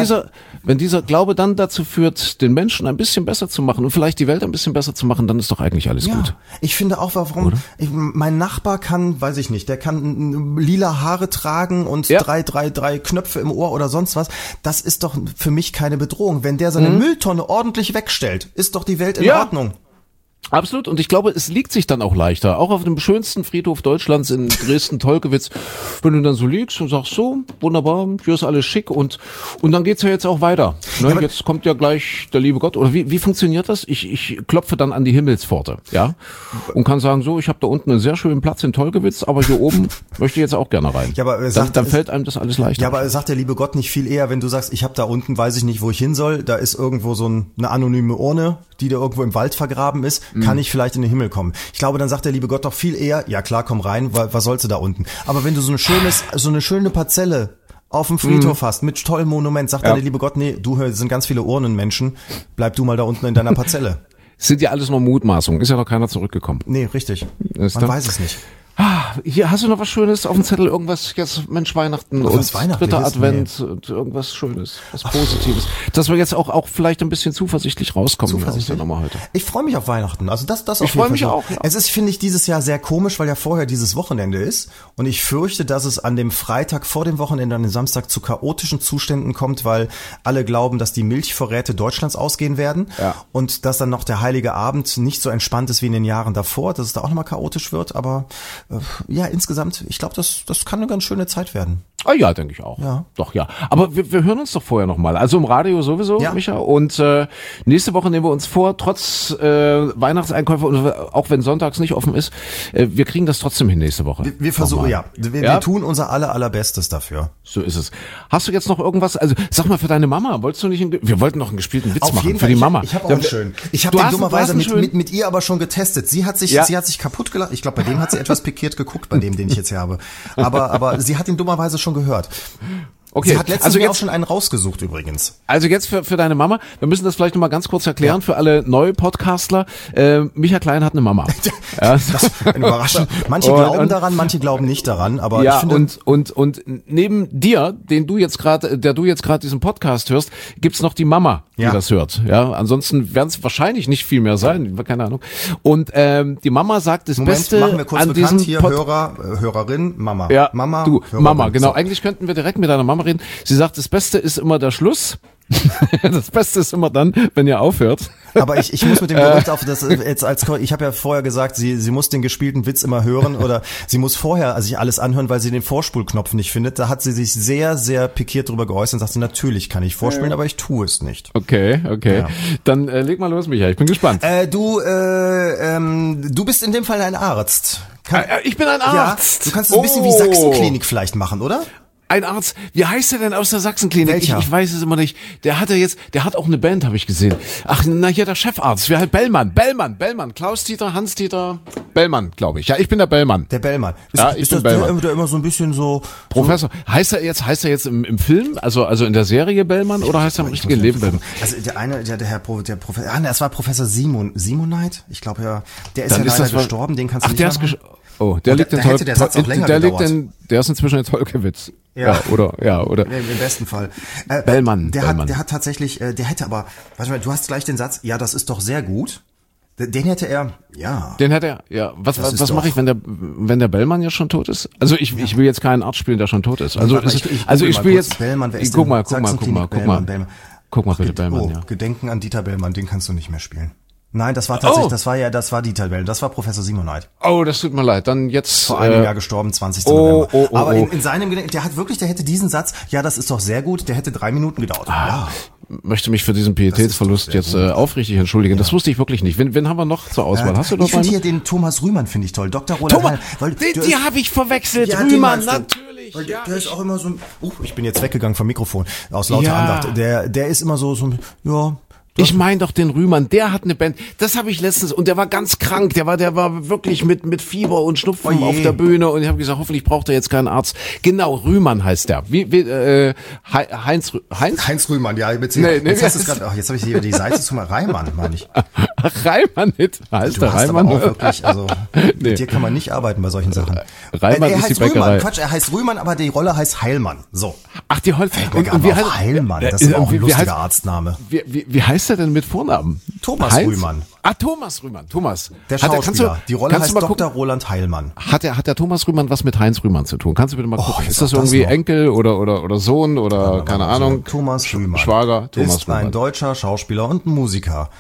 wenn dieser Glaube dann dazu führt, den Menschen ein bisschen besser zu machen und vielleicht die Welt ein bisschen besser zu machen, dann ist doch eigentlich alles gut. Ich finde auch, mein Nachbar kann, weiß ich nicht, der kann lila Haare tragen und drei Knöpfe im Ohr oder sonst was. Das ist doch für mich keine Bedrohung. Wenn der seine Mülltonne ordentlich wegstellt, ist doch die Welt in Ordnung. Absolut. Und ich glaube, es liegt sich dann auch leichter. Auch auf dem schönsten Friedhof Deutschlands in Dresden-Tolkewitz, wenn du dann so liegst und sagst, so, wunderbar, hier ist alles schick und dann geht's ja jetzt auch weiter. Ne? Ja, jetzt kommt ja gleich der liebe Gott. Oder wie funktioniert das? Ich klopfe dann an die Himmelspforte, ja, und kann sagen, so, ich habe da unten einen sehr schönen Platz in Tolkewitz, aber hier oben möchte ich jetzt auch gerne rein. Ja, aber dann fällt einem das alles leichter. Ja, aber sagt der liebe Gott nicht viel eher, wenn du sagst, ich habe da unten, weiß ich nicht, wo ich hin soll, da ist irgendwo so eine anonyme Urne, die da irgendwo im Wald vergraben ist, kann ich vielleicht in den Himmel kommen. Ich glaube, dann sagt der liebe Gott doch viel eher, ja klar, komm rein, was sollst du da unten? Aber wenn du so eine schöne Parzelle auf dem Friedhof hast, mit tollem Monument, sagt der liebe Gott, nee, es sind ganz viele Urnenmenschen, bleib du mal da unten in deiner Parzelle. Sind ja alles nur Mutmaßungen, ist ja noch keiner zurückgekommen. Nee, richtig. Man weiß es nicht. Hier, hast du noch was Schönes auf dem Zettel? Irgendwas, jetzt, Mensch, Weihnachten und dritter Advent und irgendwas Schönes, was Positives. Dass wir jetzt auch vielleicht ein bisschen zuversichtlich rauskommen aus der Nummer heute. Ich freue mich auf Weihnachten. Also das ich freue mich auch. Ja. Es ist, finde ich, dieses Jahr sehr komisch, weil ja vorher dieses Wochenende ist. Und ich fürchte, dass es an dem Freitag vor dem Wochenende, an dem Samstag zu chaotischen Zuständen kommt, weil alle glauben, dass die Milchvorräte Deutschlands ausgehen werden. Ja. Und dass dann noch der Heilige Abend nicht so entspannt ist wie in den Jahren davor, dass es da auch nochmal chaotisch wird. Aber ja, insgesamt, ich glaube, das kann eine ganz schöne Zeit werden. Ah ja, denke ich auch. Ja. Doch, ja. Aber wir hören uns doch vorher nochmal. Also im Radio sowieso, Micha. Und nächste Woche nehmen wir uns vor, trotz Weihnachtseinkäufe und auch wenn sonntags nicht offen ist, wir kriegen das trotzdem hin nächste Woche. Wir versuchen, wir tun unser allerbestes dafür. So ist es. Hast du jetzt noch irgendwas, also sag mal für deine Mama, wolltest du nicht, wir wollten noch einen gespielten Witz machen für die Mama. Ich habe auch einen schönen. Ich habe den dummerweise mit ihr aber schon getestet. Sie hat sich kaputt gelacht. Ich glaube, bei dem hat sie etwas pikiert geguckt, bei dem, den ich jetzt hier habe. Aber sie hat ihn dummerweise schon gehört. Okay. Sie hat letztens auch schon einen rausgesucht übrigens. Also jetzt für deine Mama, wir müssen das vielleicht nochmal ganz kurz erklären für alle neue Podcastler. Micha Klein hat eine Mama. Das ist überraschend. Manche glauben daran, manche glauben nicht daran, aber ich finde und neben dir, der du jetzt gerade diesen Podcast hörst, gibt's noch die Mama, die das hört. Ja, ansonsten werden es wahrscheinlich nicht viel mehr sein, keine Ahnung. Und die Mama sagt, das Beste machen wir kurz an bekannt hier Hörerin, Mama. Ja, Mama, du, Hörerin. Mama, genau. So. Eigentlich könnten wir direkt mit deiner Mama reden. Sie sagt, das Beste ist immer der Schluss. Das Beste ist immer dann, wenn ihr aufhört. Aber ich muss mit dem Gerücht auf das jetzt ich habe ja vorher gesagt, sie muss den gespielten Witz immer hören oder sie muss vorher sich alles anhören, weil sie den Vorspulknopf nicht findet. Da hat sie sich sehr, sehr pikiert drüber geäußert und sagt, natürlich kann ich vorspulen, aber ich tue es nicht. Okay. Ja. Dann leg mal los, Michael. Ich bin gespannt. Du bist in dem Fall ein Arzt. Ich bin ein Arzt. Ja, du kannst es ein bisschen wie Sachsenklinik vielleicht machen, oder? Ein Arzt, wie heißt der denn aus der Sachsenklinik? Welcher? Ich weiß es immer nicht. Der hat auch eine Band, habe ich gesehen. Ach, na hier der Chefarzt, halt Bellmann. Klaus-Dieter, Hans-Dieter, Bellmann, glaube ich. Ja, ich bin der Bellmann. Der Bellmann. Ist das Bellmann. Der immer so ein bisschen so... Professor. So heißt er jetzt im Film, also in der Serie Bellmann oder heißt er im richtigen Leben Bellmann? Also der Professor, das war Professor Simonite? Ich glaube ja, der ist leider gestorben, den kannst du nicht machen. Der liegt in der Satz auch länger gedauert. Der ist inzwischen in Tolkewitz. Ja. Oder. Im besten Fall. Bellmann. Der hat tatsächlich, der hätte aber, warte mal, du hast gleich den Satz, ja, das ist doch sehr gut. Den hätte er, ja. Was mache ich, wenn der Bellmann ja schon tot ist? Also ich will jetzt keinen Arzt spielen, der schon tot ist. Also ich spiele jetzt, Bellmann, wer ist guck mal bitte Bellmann, ja. Gedenken an Dieter Bellmann, den kannst du nicht mehr spielen. Nein, das war tatsächlich, das war Dieter Bellmann, das war Professor Simonite. Oh, das tut mir leid. Dann jetzt vor einem Jahr gestorben, 20. November. Aber in seinem Gedenken, der hätte diesen Satz, ja, das ist doch sehr gut, der hätte 3 Minuten gedauert. Ja. möchte mich für diesen Pietätsverlust jetzt aufrichtig entschuldigen. Das wusste ich wirklich nicht. Wen haben wir noch zur Auswahl? Hast du noch Ich finde hier den Thomas Rühmann, finde ich toll. Dr. Roland Thomas, Heil, die habe ich verwechselt. Ja, Rühmann, den meinst du. natürlich. Weil Ja, der ist auch immer so ein, ich bin jetzt weggegangen vom Mikrofon, aus lauter Andacht. Der ist immer so ja. ich meine doch den Rühmann, der hat eine Band, das habe ich letztens, und der war ganz krank, der war wirklich mit Fieber und Schnupfen auf der Bühne, und ich habe gesagt, hoffentlich braucht er jetzt keinen Arzt. Genau, Rühmann heißt der. Heinz Rühmann, ja, jetzt hast du es gerade, jetzt habe ich hier die Seite zu mal Reimann, meine ich. Reimann nicht, heißt der Reimann? Aber auch wirklich, also mit dir kann man nicht arbeiten bei solchen Sachen. Reimann ist die Bäckerei. Rühmann, Quatsch, er heißt Rühmann, aber die Rolle heißt Heilmann. So. Ach, die Holz. Und wie heißt Heilmann? Das ist auch ein lustiger Arztname. Wie heißt er denn mit Vornamen? Thomas Rühmann. Ah, Thomas Rühmann. Thomas. Der Schauspieler. Die Rolle heißt Dr. Roland Heilmann. Hat der Thomas Rühmann was mit Heinz Rühmann zu tun? Kannst du bitte mal gucken? Ist das irgendwie Enkel oder Sohn oder keine Ahnung? Thomas Rühmann. Schwager Thomas ist Rühmann. Ein deutscher Schauspieler und Musiker.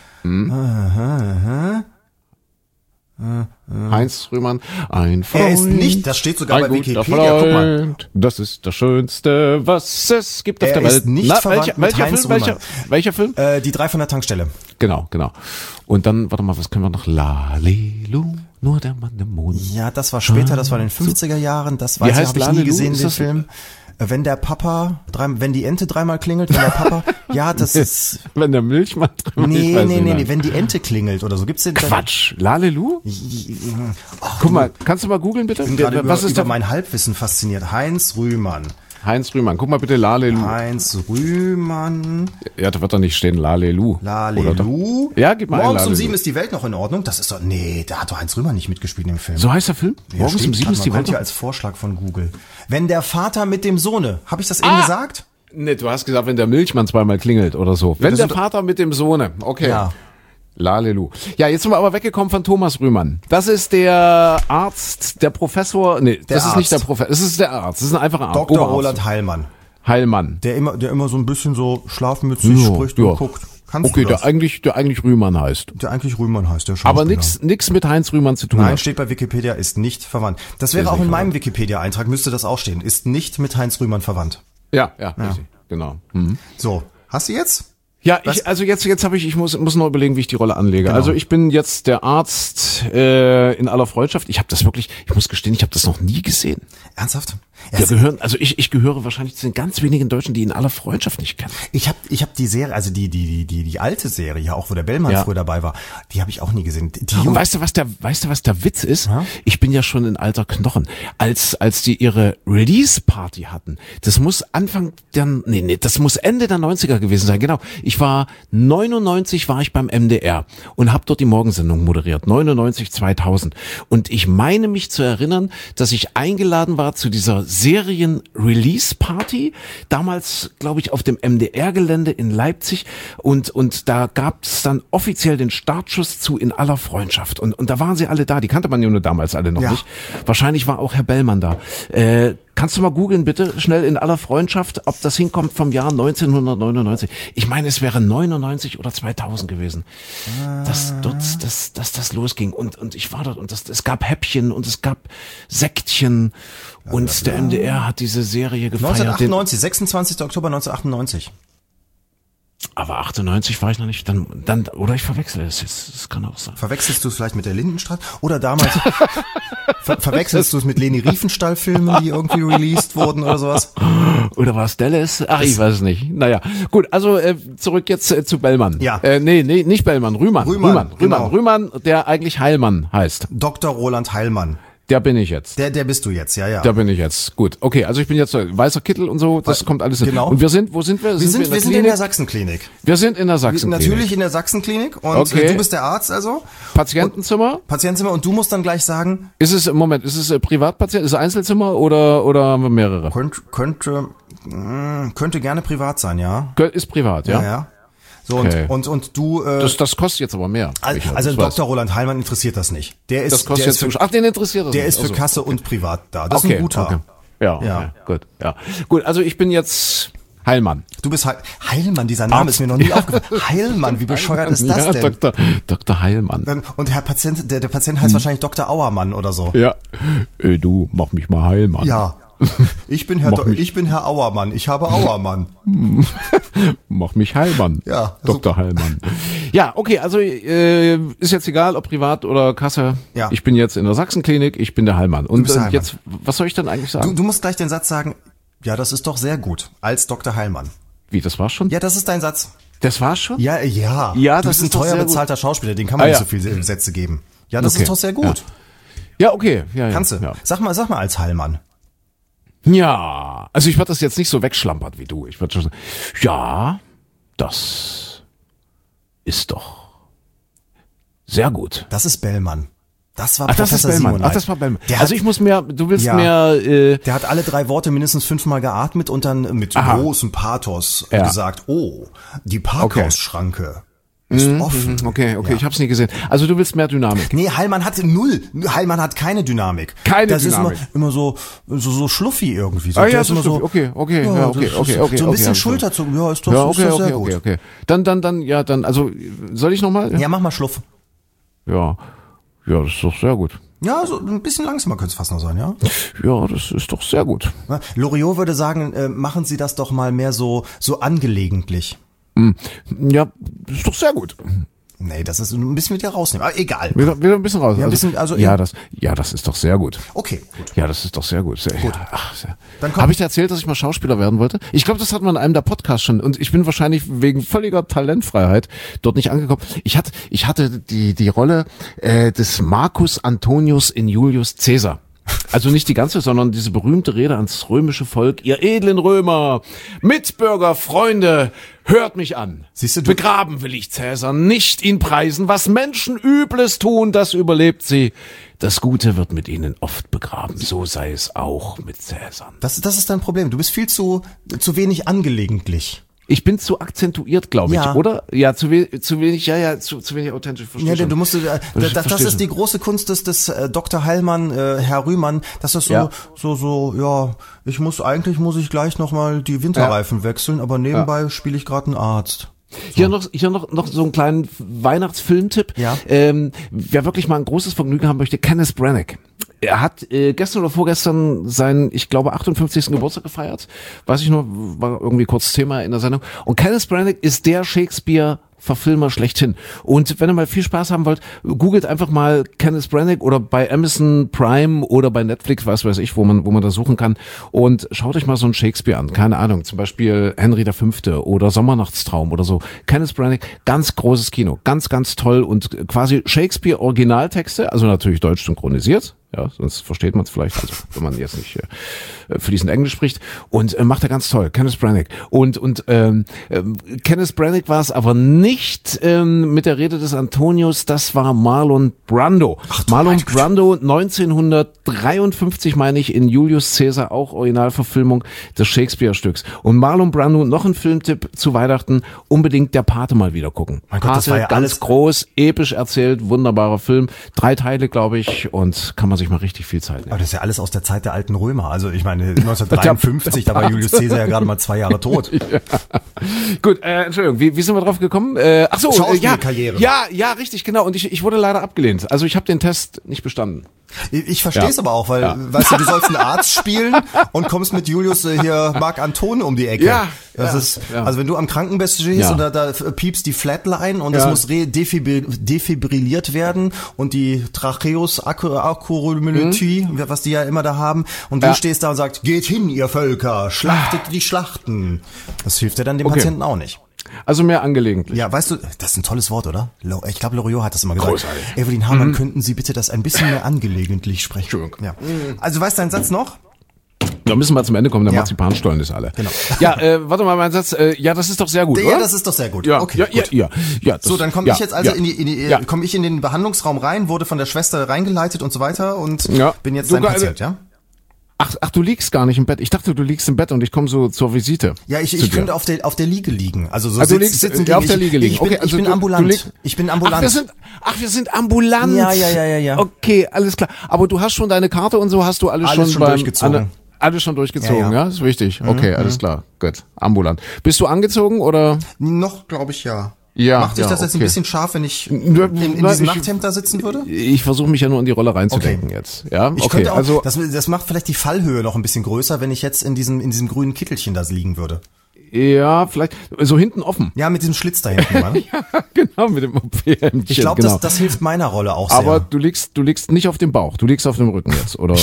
Heinz Rühmann, ein Freund. Er ist nicht, das steht sogar bei Wikipedia, guck mal. Das ist das Schönste, was es gibt auf der Welt. Er ist nicht verwandt mit Heinz Rühmann. Welcher Film? Die 3 von der Tankstelle. Genau. Und dann, warte mal, was können wir noch? Lalelu, nur der Mann im Mond. Ja, das war später, das war in den 50er Jahren, das weiß ich, habe ich nie gesehen, den Film. Wenn der Papa, wenn die Ente dreimal klingelt, wenn der Papa, ja, das ist... Wenn der Milchmann dreimal Nee, wenn die Ente klingelt oder so, gibt's den... Quatsch, Lalelu? Guck mal, kannst du mal googeln bitte? Ich bin gerade über mein Halbwissen fasziniert. Heinz Rühmann, guck mal bitte Lalelu. Heinz Rühmann. Ja, da wird doch nicht stehen Lalelu. Lalelu? Ja, gib mal Morgens ein um 7 ist die Welt noch in Ordnung. Das ist doch, nee, da hat doch Heinz Rühmann nicht mitgespielt in dem Film. So heißt der Film? Ja, Morgens um 7 ist die Welt noch. Als Vorschlag von Google. Wenn der Vater mit dem Sohne, habe ich das eben gesagt? Nee, du hast gesagt, wenn der Milchmann zweimal klingelt oder so. Wenn der Vater mit dem Sohne, okay. Ja. Lalelu. Ja, jetzt sind wir aber weggekommen von Thomas Rühmann. Das ist der Arzt, der Professor, ist nicht der Professor, es ist der Arzt, das ist ein einfacher Arzt. Dr. Roland Heilmann. Der immer so ein bisschen so schlafmützig spricht und guckt. Kannst du das? Der eigentlich Rühmann heißt. Der Schauspieler. Aber nix mit Heinz Rühmann zu tun. Nein, steht bei Wikipedia, ist nicht verwandt. Das wäre auch in meinem Wikipedia-Eintrag, müsste das auch stehen. Ist nicht mit Heinz Rühmann verwandt. Ja. Richtig, genau. Mhm. So, hast du jetzt? Ja, jetzt habe ich muss noch überlegen, wie ich die Rolle anlege. Genau. Also ich bin jetzt der Arzt in aller Freundschaft. Ich muss gestehen, ich habe das noch nie gesehen. Ernsthaft? Ich gehöre wahrscheinlich zu den ganz wenigen Deutschen, die in aller Freundschaft nicht kennen. Ich hab die Serie, also die alte Serie, ja auch, wo der Bellmann früher dabei war, die habe ich auch nie gesehen. Und weißt du, was der Witz ist? Ja? Ich bin ja schon in alter Knochen. Als die ihre Release-Party hatten, das muss das muss Ende der 90er gewesen sein, genau. 99 war ich beim MDR und habe dort die Morgensendung moderiert, 99, 2000. Und ich meine mich zu erinnern, dass ich eingeladen war zu dieser Serien-Release-Party, damals, glaube ich, auf dem MDR-Gelände in Leipzig, und da gab es dann offiziell den Startschuss zu In aller Freundschaft, und da waren sie alle da, die kannte man ja nur damals alle noch nicht. Wahrscheinlich war auch Herr Bellmann da. Kannst du mal googeln, bitte, schnell In aller Freundschaft, ob das hinkommt vom Jahr 1999. Ich meine, es wäre 99 oder 2000 gewesen, dass das losging, und ich war dort, und es gab Häppchen und es gab Sektchen, und der MDR hat diese Serie gefeiert. 1998, 26. Oktober 1998. Aber 98 war ich noch nicht, dann oder ich verwechsel es jetzt, das kann auch sein. Verwechselst du es vielleicht mit der Lindenstraße? Oder damals, verwechselst du es mit Leni Riefenstahl-Filmen, die irgendwie released wurden oder sowas? Oder war es Dallas? Ach, ich weiß es nicht. Naja, gut, also zurück jetzt zu Bellmann. Ja. Nee, nicht Bellmann, Rühmann. Genau. Rühmann, der eigentlich Heilmann heißt. Dr. Roland Heilmann. Der bin ich jetzt. Der bist du jetzt, ja. Da bin ich jetzt. Gut. Okay, also ich bin jetzt weißer Kittel und so, das kommt alles hin. Genau. Und wo sind wir? Wir sind in der Sachsenklinik. Wir sind in der Sachsenklinik. Natürlich in der Sachsenklinik, und du bist der Arzt also. Patientenzimmer, und du musst dann gleich sagen. Ist es Privatpatient, ist es Einzelzimmer oder haben wir mehrere? Könnte gerne privat sein, ja. Ist privat, ja. Ja. So, okay. und du... Das kostet jetzt aber mehr. Also Dr. Roland Heilmann interessiert das nicht. Den interessiert das. Der ist für Kasse und privat da. Das ist ein guter. Okay. Ja. Gut. Gut, also ich bin jetzt Heilmann. Du bist Heilmann, dieser Name ist mir noch nie aufgefallen. Heilmann, wie bescheuert ist das denn? Dr. Heilmann. Und der Patient heißt wahrscheinlich Dr. Auermann oder so. Ja. Du, mach mich mal Heilmann. Ja. Ich bin Herr Auermann. Ich habe Auermann. Mach mich Heilmann. Ja. Dr. Heilmann. Ja, okay, also ist jetzt egal, ob privat oder Kasse. Ja. Ich bin jetzt in der Sachsenklinik, ich bin der Heilmann. Und jetzt, was soll ich dann eigentlich sagen? Du musst gleich den Satz sagen, ja, das ist doch sehr gut, als Dr. Heilmann. Wie, das war's schon? Ja, das ist dein Satz. Das war's schon? Ja. Ja, du das bist ein ist doch teuer sehr bezahlter Schauspieler, den kann man nicht so viele Sätze geben. Ja, das Okay. ist doch sehr gut. Ja, okay. Ja, Kannst du. Ja. Sag mal als Heilmann. Ja, also ich würde das jetzt nicht so wegschlampert wie du. Ich würde schon sagen, ja, das ist doch sehr gut. Das ist Bellmann. Das war Ach, das ist Professor Bellmann. Simoneit. Ach, das war Bellmann. Der Also hat- ich muss mehr, du willst Ja. mehr, Der hat alle 3 Worte mindestens 5-mal geatmet und dann mit großem Pathos gesagt, oh, die Parkhausschranke ist offen. okay, ich hab's nie gesehen. Also du willst mehr Dynamik. Nee, Heilmann hat 0. Heilmann hat keine Dynamik. Keine das Dynamik. ist immer so schluffi irgendwie. So, Ah der ja, ist so immer Stuffi. Okay. Ja, So ein bisschen Schulterzucken. Ja, ist doch, Ja, ist doch sehr gut. okay. Dann, also, soll ich nochmal? Ja, mach mal Schluff. Ja, das ist doch sehr gut. Ja, so ein bisschen langsamer könnte es fast noch sein, ja? Ja, das ist doch sehr gut. Loriot würde sagen, machen Sie das doch mal mehr so angelegentlich. Ja, das ist doch sehr gut. Nee, das ist ein bisschen mit dir rausnehmen. Aber egal. Wieder ein bisschen raus. Ja, ein bisschen, also das ist doch sehr gut. Okay, gut. Ja, das ist doch sehr gut. Gut. Dann komm. Habe ich dir erzählt, dass ich mal Schauspieler werden wollte? Ich glaube, das hat man in einem der Podcasts schon. Und ich bin wahrscheinlich wegen völliger Talentfreiheit dort nicht angekommen. Ich hatte die Rolle des Marcus Antonius in Julius Caesar. Also nicht die ganze, sondern diese berühmte Rede ans römische Volk. Ihr edlen Römer, Mitbürger, Freunde, hört mich an. Siehst du, Begraben will ich Cäsar, nicht ihn preisen. Was Menschen Übles tun, das überlebt sie. Das Gute wird mit ihnen oft begraben. So sei es auch mit Cäsar. Das ist dein Problem. Du bist viel zu wenig angelegentlich. Ich bin zu akzentuiert, glaube ich, Ja. oder? Ja, zu wenig, zu wenig authentisch. Verstehe Ja, schon. du musst, das verstehe ist die große Kunst des Dr. Heilmann, Herr Rühmann, dass das ja, eigentlich muss ich gleich nochmal die Winterreifen wechseln, aber nebenbei spiele ich gerade einen Arzt. Hier noch so einen kleinen Weihnachtsfilmtipp. Ja. Wer wirklich mal ein großes Vergnügen haben möchte, Kenneth Branagh. Er hat gestern oder vorgestern seinen, ich glaube, 58. Geburtstag gefeiert. Weiß ich nur, war irgendwie kurz Thema in der Sendung. Und Kenneth Branagh ist der Shakespeare-Verfilmer schlechthin. Und wenn ihr mal viel Spaß haben wollt, googelt einfach mal Kenneth Branagh oder bei Amazon Prime oder bei Netflix, was weiß ich, wo man da suchen kann. Und schaut euch mal so einen Shakespeare an. Keine Ahnung, zum Beispiel Henry V. oder Sommernachtstraum oder so. Kenneth Branagh, ganz großes Kino. Ganz, ganz toll und quasi Shakespeare-Originaltexte, also natürlich deutsch synchronisiert. Ja, sonst versteht man es vielleicht, also wenn man jetzt nicht fließend Englisch spricht. Und macht er ganz toll, Kenneth Branagh. Und Kenneth Branagh war es aber nicht mit der Rede des Antonius, das war Marlon Brando. Marlon Brando 1953, meine ich, in Julius Caesar, auch Originalverfilmung des Shakespeare-Stücks. Und Marlon Brando, noch ein Filmtipp zu Weihnachten, unbedingt der Pate mal wieder gucken. Mein Gott, das Pate, war ja ganz alles groß, episch erzählt, wunderbarer Film. 3 Teile, glaube ich, und kann man sich mal richtig viel Zeit nehmen. Aber das ist ja alles aus der Zeit der alten Römer. Also ich meine, 1953, da war Julius Caesar ja gerade mal 2 Jahre tot. Ja. Gut, Entschuldigung, wie sind wir drauf gekommen? Ach so, Schauspielkarriere. Ja, richtig, genau. Und ich wurde leider abgelehnt. Also ich habe den Test nicht bestanden. Ich verstehe es aber auch, weil, weißt du sagst einen Arzt spielen und kommst mit Julius hier Marc Anton um die Ecke. Ja, das ist, also wenn du am Krankenbett stehst und da piepst die Flatline und es muss defibrilliert werden und die Tracheus-Akkuromelotie, was die ja immer da haben, und du stehst da und sagst, geht hin, ihr Völker, schlachtet die Schlachten. Das hilft ja dann dem Patienten auch nicht. Also mehr angelegentlich. Ja, weißt du, das ist ein tolles Wort, oder? Ich glaube, Loriot hat das immer gesagt. Großartig. Evelyn Hamann, könnten Sie bitte das ein bisschen mehr angelegentlich sprechen? Entschuldigung. Ja. Also weißt du deinen Satz noch? Da müssen wir zum Ende kommen, der Ja. Marzipanstollen ist alle. Genau. Ja, warte mal, mein Satz, ja, das ist doch sehr gut, Ja, oder? das ist doch sehr gut. Ja, Okay, gut. ja. Das, So, dann komme ich jetzt also ja. komme ich in den Behandlungsraum rein, wurde von der Schwester reingeleitet und so weiter und bin jetzt Sogar- dein Patient, ja? Ach, du liegst gar nicht im Bett. Ich dachte, du liegst im Bett und ich komme so zur Visite. Ja, ich könnte auf der Liege liegen. Also so Also du liegst sitzen auf der Liege liegen. Ich bin, Okay, also ich bin du ambulant. liegst- Ich bin ambulant. Wir sind ambulant. Ja. Okay, alles klar. Aber du hast schon deine Karte und so hast du alles schon durchgezogen. Alles schon durchgezogen, Ja. Ist wichtig. Okay, alles klar. Gut. Ambulant. Bist du angezogen oder? Noch, glaube ich, ja. Ja, Macht dich das jetzt ein bisschen scharf, wenn ich in diesem Nachthemd da sitzen würde? Ich versuche mich ja nur in die Rolle reinzudenken jetzt. Ja, ich könnte auch, also das macht vielleicht die Fallhöhe noch ein bisschen größer, wenn ich jetzt in diesem grünen Kittelchen da liegen würde. Ja, vielleicht so hinten offen. Ja, mit diesem Schlitz da hinten, Mann. Ja, genau, mit dem OP-Hemdchen. Ich glaube, genau. das hilft meiner Rolle auch sehr. Aber du liegst nicht auf dem Bauch, du liegst auf dem Rücken jetzt, oder?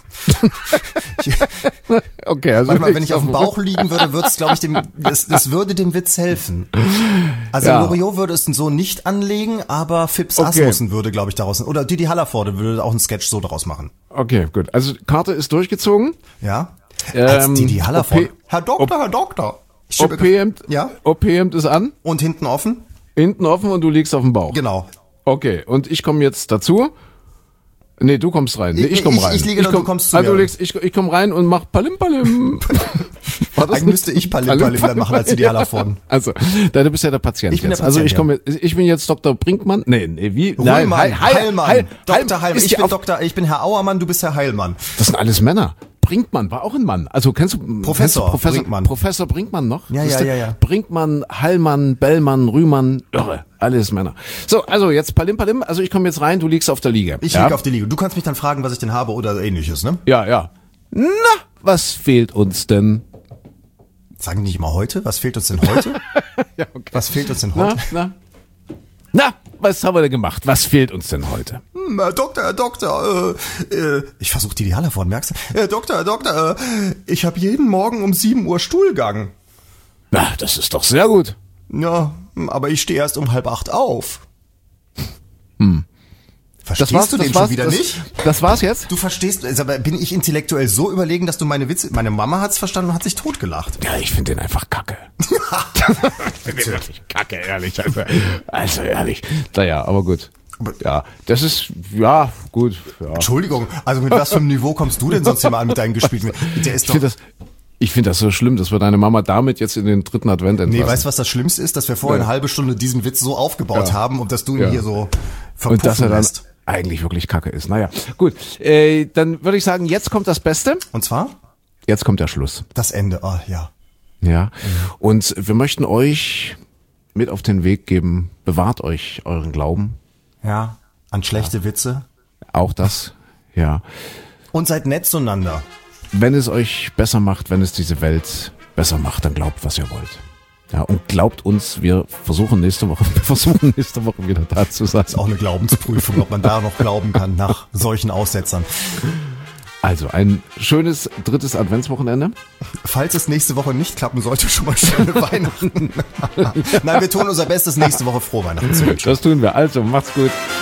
Okay, also manchmal, wenn ich auf dem Bauch liegen würde, würde es, glaube ich, das würde dem Witz helfen. Also Loriot würde es so nicht anlegen, aber Phipps Asmussen würde, glaube ich, daraus, oder Didi Hallervorde würde auch einen Sketch so daraus machen. Okay, gut. Also Karte ist durchgezogen. Ja. Als Didi Hallervorde. Herr Doktor. OP-Hemd, ja? OP-Hemd ist an. Und hinten offen? Hinten offen und du liegst auf dem Bauch. Genau. Okay, und ich komme jetzt dazu. Nee, du kommst rein. Nee, ich komme rein. Ich liege da, du kommst zu mir. Also ich komme rein und mach Palim Palim. Eigentlich müsste ich Palim Palim machen als die Hallervorden. Also, du bist ja der Patient. Ich bin jetzt. der Patient. Also ich bin jetzt Dr. Brinkmann. Nee, wie? Nein, Heilmann. Dr. Heilmann. Ich bin Herr Auermann, du bist Herr Heilmann. Das sind alles Männer. Brinkmann war auch ein Mann. Also kennst du Professor Brinkmann. Professor Brinkmann noch? Ja. Brinkmann, Hallmann, Bellmann, Rühmann, irre. Alles Männer. So, also jetzt Palim Palim. Also ich komme jetzt rein, du liegst auf der Liege. Ich liege auf der Liege. Du kannst mich dann fragen, was ich denn habe oder ähnliches, ne? Ja. Na, was fehlt uns denn? Sagen die nicht immer heute? Was fehlt uns denn heute? Ja, okay. Was fehlt uns denn heute? Na, was haben wir denn gemacht? Was fehlt uns denn heute? Herr Doktor, ich versuche die Hallervorden, merkst du? Herr Doktor, ich habe jeden Morgen um 7 Uhr Stuhlgang. Na, das ist doch sehr gut. Ja, aber ich stehe erst um 7:30 auf. Verstehst du den schon wieder nicht? Das war's jetzt? Du verstehst, aber bin ich intellektuell so überlegen, dass du meine Witze, meine Mama hat's verstanden und hat sich totgelacht. Ja, ich finde den einfach kacke. Ich finde den wirklich kacke, ehrlich. Also ehrlich. Naja, aber gut. Ja, das ist, ja, gut. Ja. Entschuldigung, also mit was für einem Niveau kommst du denn sonst hier mal an mit deinen gespielten? Der ist Ich finde das so schlimm, dass wir deine Mama damit jetzt in den 3. Advent entlassen. Nee, weißt du, was das Schlimmste ist? Dass wir vorher eine halbe Stunde diesen Witz so aufgebaut haben und dass du ihn hier so verpuffen und dass er dann lässt. Eigentlich wirklich kacke ist. Naja, gut. Dann würde ich sagen, jetzt kommt das Beste. Und zwar? Jetzt kommt der Schluss. Das Ende, ja. Ja, und wir möchten euch mit auf den Weg geben, bewahrt euch euren Glauben. Ja, an schlechte Witze. Auch das, ja. Und seid nett zueinander. Wenn es euch besser macht, wenn es diese Welt besser macht, dann glaubt, was ihr wollt. Ja, und glaubt uns, wir versuchen nächste Woche wieder da zu sein. Das ist auch eine Glaubensprüfung, ob man da noch glauben kann nach solchen Aussetzern. Also ein schönes 3. Adventswochenende. Falls es nächste Woche nicht klappen sollte, schon mal schöne Weihnachten. Nein, wir tun unser Bestes, nächste Woche frohe Weihnachten zu wünschen. Das tun wir. Also, macht's gut.